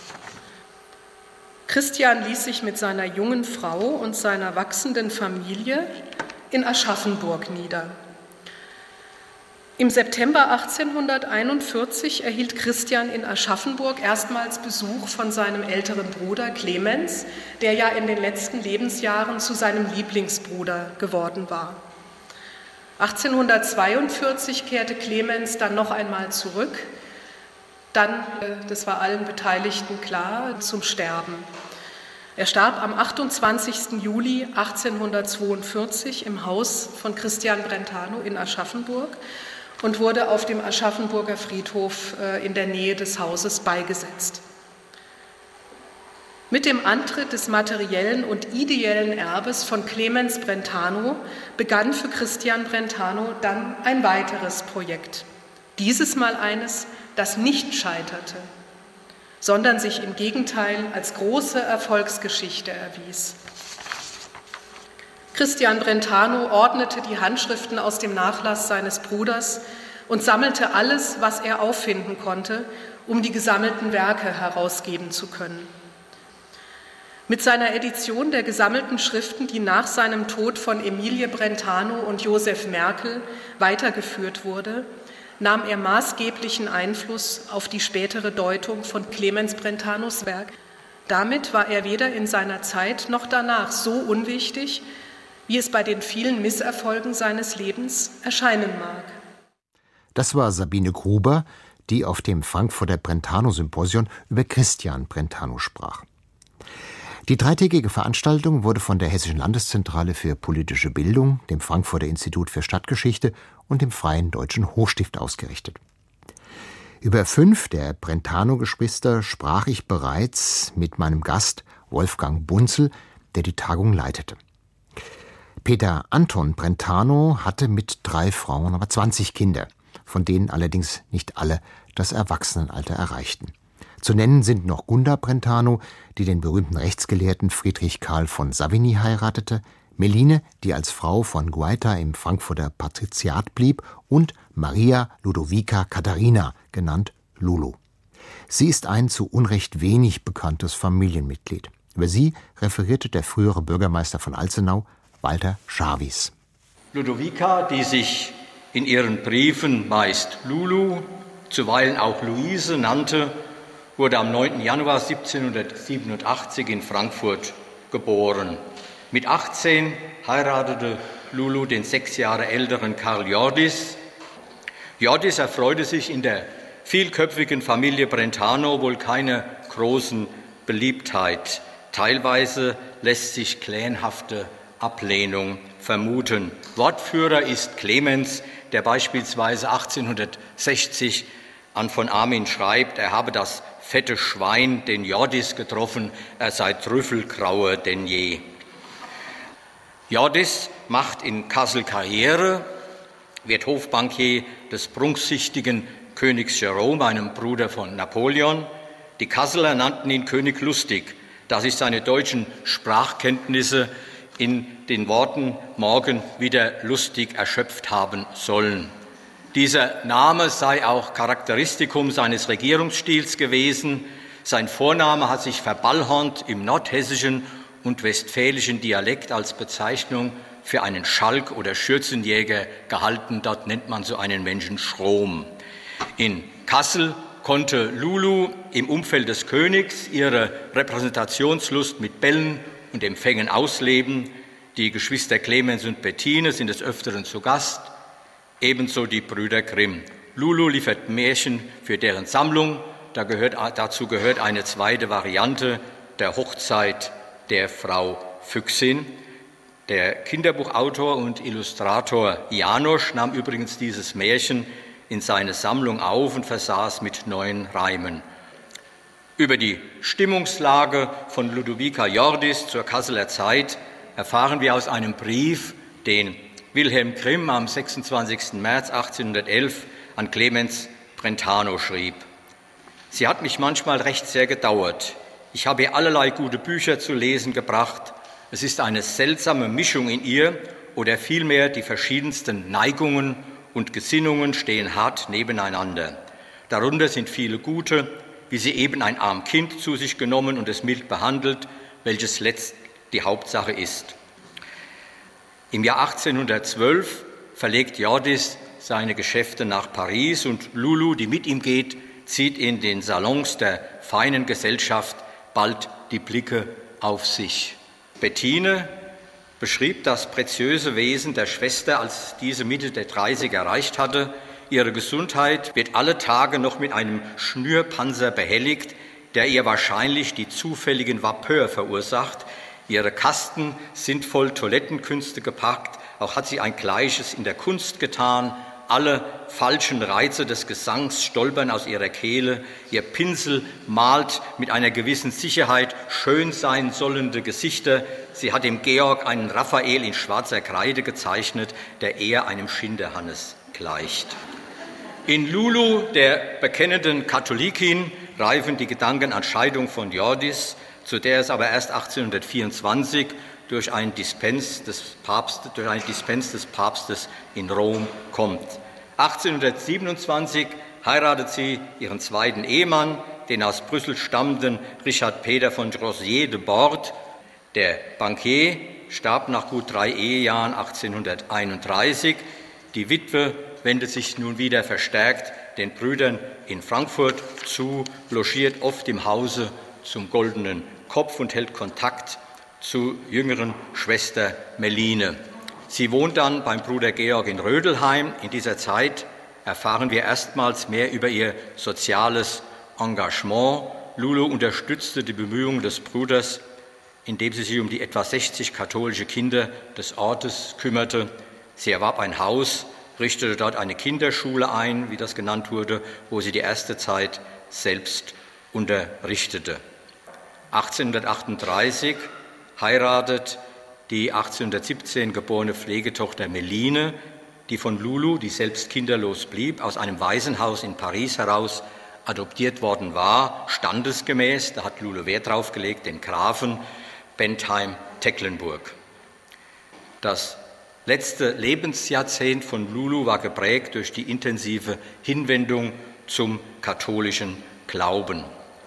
Christian ließ sich mit seiner jungen Frau und seiner wachsenden Familie in Aschaffenburg nieder. Im September achtzehnhunderteinundvierzig erhielt Christian in Aschaffenburg erstmals Besuch von seinem älteren Bruder Clemens, der ja in den letzten Lebensjahren zu seinem Lieblingsbruder geworden war. achtzehnhundertzweiundvierzig kehrte Clemens dann noch einmal zurück, dann, das war allen Beteiligten klar, zum Sterben. Er starb am achtundzwanzigsten Juli achtzehnhundertzweiundvierzig im Haus von Christian Brentano in Aschaffenburg und wurde auf dem Aschaffenburger Friedhof in der Nähe des Hauses beigesetzt. Mit dem Antritt des materiellen und ideellen Erbes von Clemens Brentano begann für Christian Brentano dann ein weiteres Projekt. Dieses Mal eines, das nicht scheiterte, sondern sich im Gegenteil als große Erfolgsgeschichte erwies. Christian Brentano ordnete die Handschriften aus dem Nachlass seines Bruders und sammelte alles, was er auffinden konnte, um die gesammelten Werke herausgeben zu können. Mit seiner Edition der gesammelten Schriften, die nach seinem Tod von Emilie Brentano und Josef Merkel weitergeführt wurde, nahm er maßgeblichen Einfluss auf die spätere Deutung von Clemens Brentanos Werk. Damit war er weder in seiner Zeit noch danach so unwichtig, wie es bei den vielen Misserfolgen seines Lebens erscheinen mag. Das war Sabine Gruber, die auf dem Frankfurter Brentano-Symposion über Christian Brentano sprach. Die dreitägige Veranstaltung wurde von der Hessischen Landeszentrale für politische Bildung, dem Frankfurter Institut für Stadtgeschichte und dem Freien Deutschen Hochstift ausgerichtet. Über fünf der Brentano-Geschwister sprach ich bereits mit meinem Gast Wolfgang Bunzel, der die Tagung leitete. Peter Anton Brentano hatte mit drei Frauen aber zwanzig Kinder, von denen allerdings nicht alle das Erwachsenenalter erreichten. Zu nennen sind noch Gunda Brentano, die den berühmten Rechtsgelehrten Friedrich Karl von Savigny heiratete, Meline, die als Frau von Guaita im Frankfurter Patriziat blieb, und Maria Ludovica Katharina, genannt Lulu. Sie ist ein zu Unrecht wenig bekanntes Familienmitglied. Über sie referierte der frühere Bürgermeister von Alzenau, Walter Scharwies. Ludovica, die sich in ihren Briefen meist Lulu, zuweilen auch Luise nannte, wurde am neunten Januar siebzehnhundertsiebenundachtzig in Frankfurt geboren. Mit achtzehn heiratete Lulu den sechs Jahre älteren Karl Jordis. Jordis erfreute sich in der vielköpfigen Familie Brentano wohl keine großen Beliebtheit. Teilweise lässt sich clanhafte Ablehnung vermuten. Wortführer ist Clemens, der beispielsweise achtzehnhundertsechzig an von Armin schreibt, er habe das fette Schwein, den Jordis, getroffen, er sei trüffelgrauer denn je. Jordis macht in Kassel Karriere, wird Hofbankier des prunksichtigen Königs Jerome, einem Bruder von Napoleon. Die Kasseler nannten ihn König Lustig, da sich seine deutschen Sprachkenntnisse in den Worten morgen wieder lustig erschöpft haben sollen. Dieser Name sei auch Charakteristikum seines Regierungsstils gewesen. Sein Vorname hat sich verballhornt im nordhessischen und westfälischen Dialekt als Bezeichnung für einen Schalk oder Schürzenjäger gehalten. Dort nennt man so einen Menschen Schrom. In Kassel konnte Lulu im Umfeld des Königs ihre Repräsentationslust mit Bällen und Empfängen ausleben. Die Geschwister Clemens und Bettine sind des Öfteren zu Gast, ebenso die Brüder Grimm. Lulu liefert Märchen für deren Sammlung. Da gehört, dazu gehört eine zweite Variante der Hochzeit der Frau Füchsin. Der Kinderbuchautor und Illustrator Janosch nahm übrigens dieses Märchen in seine Sammlung auf und versah es mit neuen Reimen. Über die Stimmungslage von Ludovica Jordis zur Kasseler Zeit erfahren wir aus einem Brief, den Wilhelm Grimm am sechsundzwanzigsten März achtzehnhundertelf an Clemens Brentano schrieb. Sie hat mich manchmal recht sehr gedauert. Ich habe ihr allerlei gute Bücher zu lesen gebracht. Es ist eine seltsame Mischung in ihr, oder vielmehr die verschiedensten Neigungen und Gesinnungen stehen hart nebeneinander. Darunter sind viele gute, wie sie eben ein arm Kind zu sich genommen und es mild behandelt, welches letzt die Hauptsache ist. Im Jahr achtzehnhundertzwölf verlegt Jordis seine Geschäfte nach Paris und Lulu, die mit ihm geht, zieht in den Salons der feinen Gesellschaft bald die Blicke auf sich. Bettine beschrieb das preziöse Wesen der Schwester, als diese Mitte der dreißig erreicht hatte. Ihre Gesundheit wird alle Tage noch mit einem Schnürpanzer behelligt, der ihr wahrscheinlich die zufälligen Vapeur verursacht. Ihre Kasten sind voll Toilettenkünste gepackt, auch hat sie ein Gleiches in der Kunst getan. Alle falschen Reize des Gesangs stolpern aus ihrer Kehle. Ihr Pinsel malt mit einer gewissen Sicherheit schön sein sollende Gesichter. Sie hat dem Georg einen Raphael in schwarzer Kreide gezeichnet, der eher einem Schinderhannes gleicht. In Lulu, der bekennenden Katholikin, reifen die Gedanken an Scheidung von Jordis, zu der es aber erst achtzehnhundertvierundzwanzig durch einen Dispens des Papstes, durch einen Dispens des Papstes in Rom kommt. achtzehnhundertsiebenundzwanzig heiratet sie ihren zweiten Ehemann, den aus Brüssel stammenden Richard Peter von Rosier de Bord. Der Bankier starb nach gut drei Ehejahren achtzehnhunderteinunddreißig. Die Witwe wendet sich nun wieder verstärkt den Brüdern in Frankfurt zu, logiert oft im Hause zum Goldenen Kopf und hält Kontakt zur jüngeren Schwester Meline. Sie wohnt dann beim Bruder Georg in Rödelheim. In dieser Zeit erfahren wir erstmals mehr über ihr soziales Engagement. Lulu unterstützte die Bemühungen des Bruders, indem sie sich um die etwa sechzig katholische Kinder des Ortes kümmerte. Sie erwarb ein Haus, richtete dort eine Kinderschule ein, wie das genannt wurde, wo sie die erste Zeit selbst unterrichtete. achtzehnhundertachtunddreißig heiratet die achtzehnhundertsiebzehn geborene Pflegetochter Meline, die von Lulu, die selbst kinderlos blieb, aus einem Waisenhaus in Paris heraus adoptiert worden war, standesgemäß, da hat Lulu Wert drauf gelegt, den Grafen Bentheim-Tecklenburg. Das letzte Lebensjahrzehnt von Lulu war geprägt durch die intensive Hinwendung zum katholischen Glauben.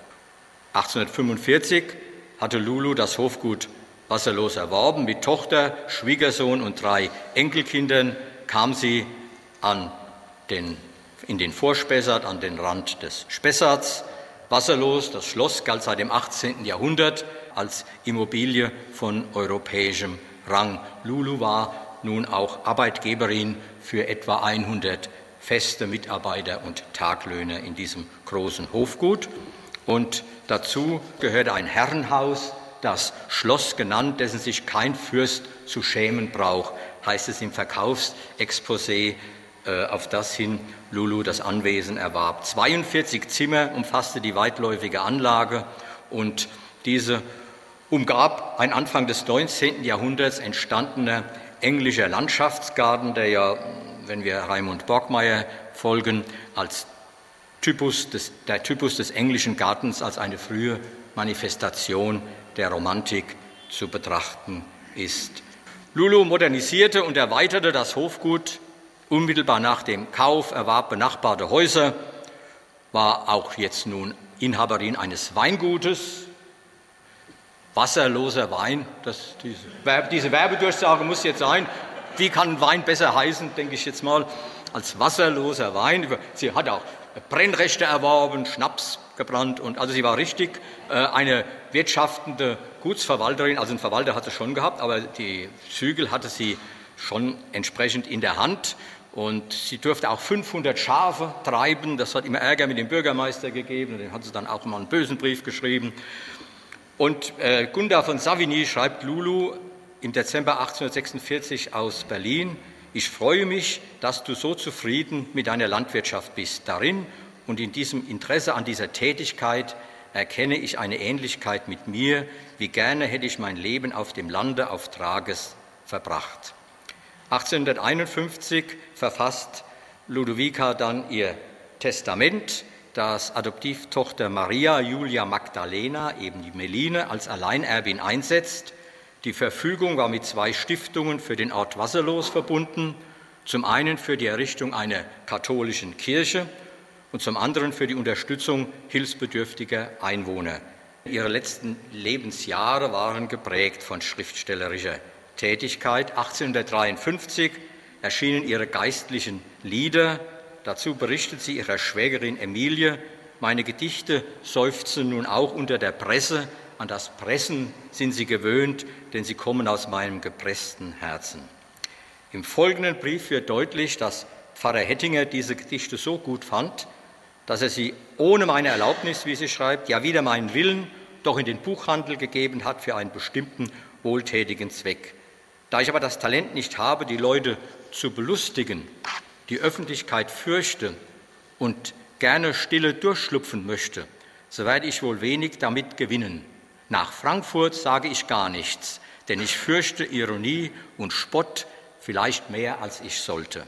achtzehnhundertfünfundvierzig hatte Lulu das Hofgut Wasserlos erworben. Mit Tochter, Schwiegersohn und drei Enkelkindern kam sie an den, in den Vorspessart, an den Rand des Spessarts. Wasserlos, das Schloss, galt seit dem achtzehnten Jahrhundert als Immobilie von europäischem Rang. Lulu war nun auch Arbeitgeberin für etwa hundert feste Mitarbeiter und Taglöhner in diesem großen Hofgut. Und dazu gehörte ein Herrenhaus, das Schloss genannt, dessen sich kein Fürst zu schämen braucht, heißt es im Verkaufsexposé, äh, auf das hin Lulu das Anwesen erwarb. zweiundvierzig Zimmer umfasste die weitläufige Anlage und diese umgab ein Anfang des neunzehnten Jahrhunderts entstandener englischer Landschaftsgarten, der ja, wenn wir Raimund Borgmeier folgen, als Typus des, der Typus des englischen Gartens als eine frühe Manifestation der Romantik zu betrachten ist. Lulu modernisierte und erweiterte das Hofgut unmittelbar nach dem Kauf, erwarb benachbarte Häuser, war auch jetzt nun Inhaberin eines Weingutes. Wasserloser Wein, das, diese, Verbe, diese Werbedurchsage muss jetzt sein. Wie kann Wein besser heißen, denke ich jetzt mal, als wasserloser Wein? Sie hat auch Brennrechte erworben, Schnaps gebrannt und also sie war richtig äh, eine wirtschaftende Gutsverwalterin. Also einen Verwalter hatte sie schon gehabt, aber die Zügel hatte sie schon entsprechend in der Hand. Und sie durfte auch fünfhundert Schafe treiben. Das hat immer Ärger mit dem Bürgermeister gegeben. Den hat sie dann auch mal einen bösen Brief geschrieben. Und äh, Gunda von Savigny schreibt Lulu im Dezember achtzehnhundertsechsundvierzig aus Berlin: Ich freue mich, dass du so zufrieden mit deiner Landwirtschaft bist. Darin und in diesem Interesse an dieser Tätigkeit erkenne ich eine Ähnlichkeit mit mir. Wie gerne hätte ich mein Leben auf dem Lande auf Trages verbracht. achtzehnhunderteinundfünfzig verfasst Ludovica dann ihr Testament, das Adoptivtochter Maria Julia Magdalena, eben die Meline, als Alleinerbin einsetzt. Die Verfügung war mit zwei Stiftungen für den Ort Wasserlos verbunden, zum einen für die Errichtung einer katholischen Kirche und zum anderen für die Unterstützung hilfsbedürftiger Einwohner. Ihre letzten Lebensjahre waren geprägt von schriftstellerischer Tätigkeit. achtzehnhundertdreiundfünfzig erschienen ihre geistlichen Lieder. Dazu berichtet sie ihrer Schwägerin Emilie: Meine Gedichte seufzen nun auch unter der Presse. An das Pressen sind sie gewöhnt, denn sie kommen aus meinem gepressten Herzen. Im folgenden Brief wird deutlich, dass Pfarrer Hettinger diese Gedichte so gut fand, dass er sie ohne meine Erlaubnis, wie sie schreibt, ja wider meinen Willen, doch in den Buchhandel gegeben hat für einen bestimmten wohltätigen Zweck. Da ich aber das Talent nicht habe, die Leute zu belustigen, die Öffentlichkeit fürchte und gerne stille durchschlupfen möchte, so werde ich wohl wenig damit gewinnen. Nach Frankfurt sage ich gar nichts, denn ich fürchte Ironie und Spott vielleicht mehr, als ich sollte.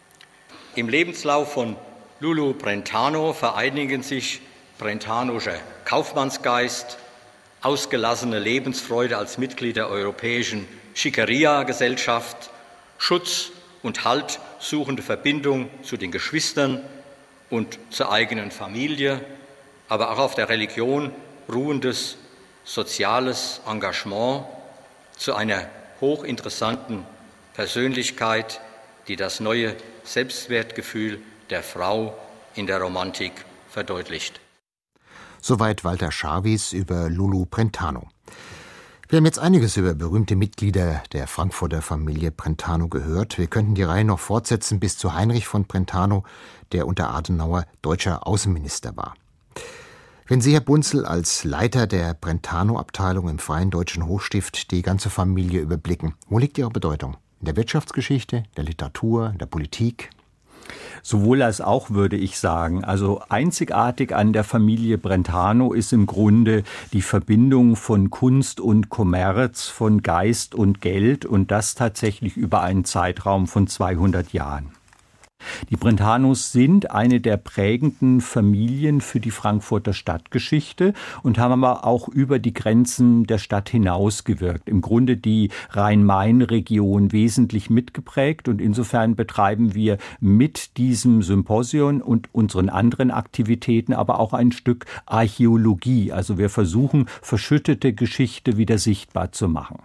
Im Lebenslauf von Lulu Brentano vereinigen sich brentanoscher Kaufmannsgeist, ausgelassene Lebensfreude als Mitglied der europäischen Schickeria-Gesellschaft, Schutz und Halt suchende Verbindung zu den Geschwistern und zur eigenen Familie, aber auch auf der Religion ruhendes soziales Engagement zu einer hochinteressanten Persönlichkeit, die das neue Selbstwertgefühl der Frau in der Romantik verdeutlicht. Soweit Walter Scharwies über Lulu Brentano. Wir haben jetzt einiges über berühmte Mitglieder der Frankfurter Familie Brentano gehört. Wir könnten die Reihe noch fortsetzen bis zu Heinrich von Brentano, der unter Adenauer deutscher Außenminister war. Wenn Sie, Herr Bunzel, als Leiter der Brentano-Abteilung im Freien Deutschen Hochstift die ganze Familie überblicken, wo liegt Ihre Bedeutung? In der Wirtschaftsgeschichte, der Literatur, in der Politik? Sowohl als auch, würde ich sagen. Also einzigartig an der Familie Brentano ist im Grunde die Verbindung von Kunst und Kommerz, von Geist und Geld und das tatsächlich über einen Zeitraum von zweihundert Jahren. Die Brentanos sind eine der prägenden Familien für die Frankfurter Stadtgeschichte und haben aber auch über die Grenzen der Stadt hinaus gewirkt. Im Grunde die Rhein-Main-Region wesentlich mitgeprägt und insofern betreiben wir mit diesem Symposion und unseren anderen Aktivitäten aber auch ein Stück Archäologie. Also wir versuchen, verschüttete Geschichte wieder sichtbar zu machen.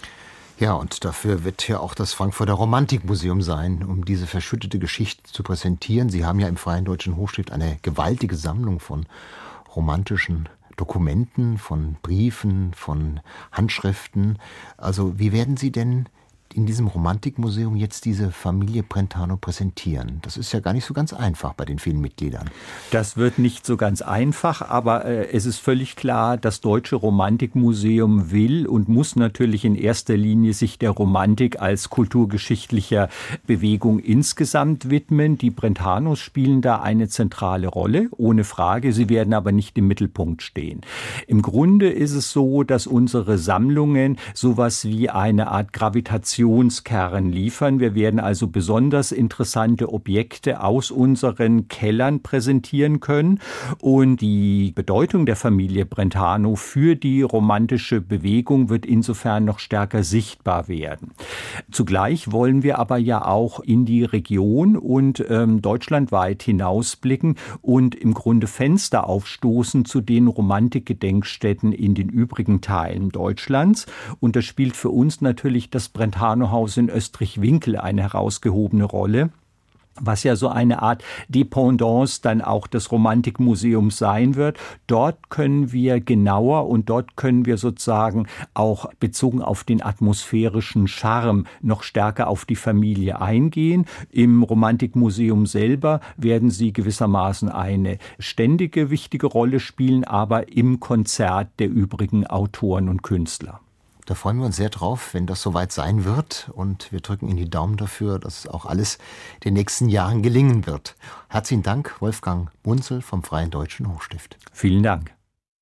Ja, und dafür wird ja auch das Frankfurter Romantikmuseum sein, um diese verschüttete Geschichte zu präsentieren. Sie haben ja im Freien Deutschen Hochstift eine gewaltige Sammlung von romantischen Dokumenten, von Briefen, von Handschriften. Also wie werden Sie denn in diesem Romantikmuseum jetzt diese Familie Brentano präsentieren? Das ist ja gar nicht so ganz einfach bei den vielen Mitgliedern. Das wird nicht so ganz einfach, aber äh, es ist völlig klar, das Deutsche Romantikmuseum will und muss natürlich in erster Linie sich der Romantik als kulturgeschichtlicher Bewegung insgesamt widmen. Die Brentanos spielen da eine zentrale Rolle, ohne Frage. Sie werden aber nicht im Mittelpunkt stehen. Im Grunde ist es so, dass unsere Sammlungen sowas wie eine Art Gravitation Kern liefern. Wir werden also besonders interessante Objekte aus unseren Kellern präsentieren können und die Bedeutung der Familie Brentano für die romantische Bewegung wird insofern noch stärker sichtbar werden. Zugleich wollen wir aber ja auch in die Region und ähm, deutschlandweit hinausblicken und im Grunde Fenster aufstoßen zu den Romantikgedenkstätten in den übrigen Teilen Deutschlands und das spielt für uns natürlich das Brentano Haus in Österreich-Winkel eine herausgehobene Rolle, was ja so eine Art Dependance dann auch des Romantikmuseums sein wird. Dort können wir genauer und dort können wir sozusagen auch bezogen auf den atmosphärischen Charme noch stärker auf die Familie eingehen. Im Romantikmuseum selber werden sie gewissermaßen eine ständige wichtige Rolle spielen, aber im Konzert der übrigen Autoren und Künstler. Da freuen wir uns sehr drauf, wenn das soweit sein wird. Und wir drücken Ihnen die Daumen dafür, dass auch alles in den nächsten Jahren gelingen wird. Herzlichen Dank, Wolfgang Bunzel vom Freien Deutschen Hochstift. Vielen Dank.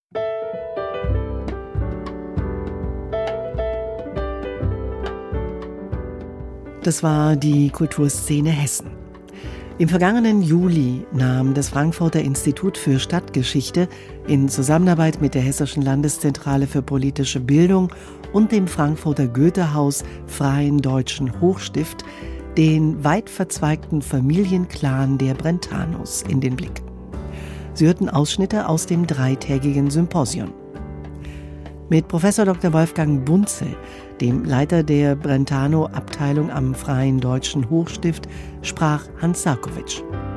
Das war die Kulturszene Hessen. Im vergangenen Juli nahm das Frankfurter Institut für Stadtgeschichte in Zusammenarbeit mit der Hessischen Landeszentrale für politische Bildung und dem Frankfurter Goethehaus Freien Deutschen Hochstift den weit verzweigten Familienclan der Brentanos in den Blick. Sie hörten Ausschnitte aus dem dreitägigen Symposion. Mit Professor Doktor Wolfgang Bunzel, dem Leiter der Brentano-Abteilung am Freien Deutschen Hochstift, sprach Hans Sarkowitsch.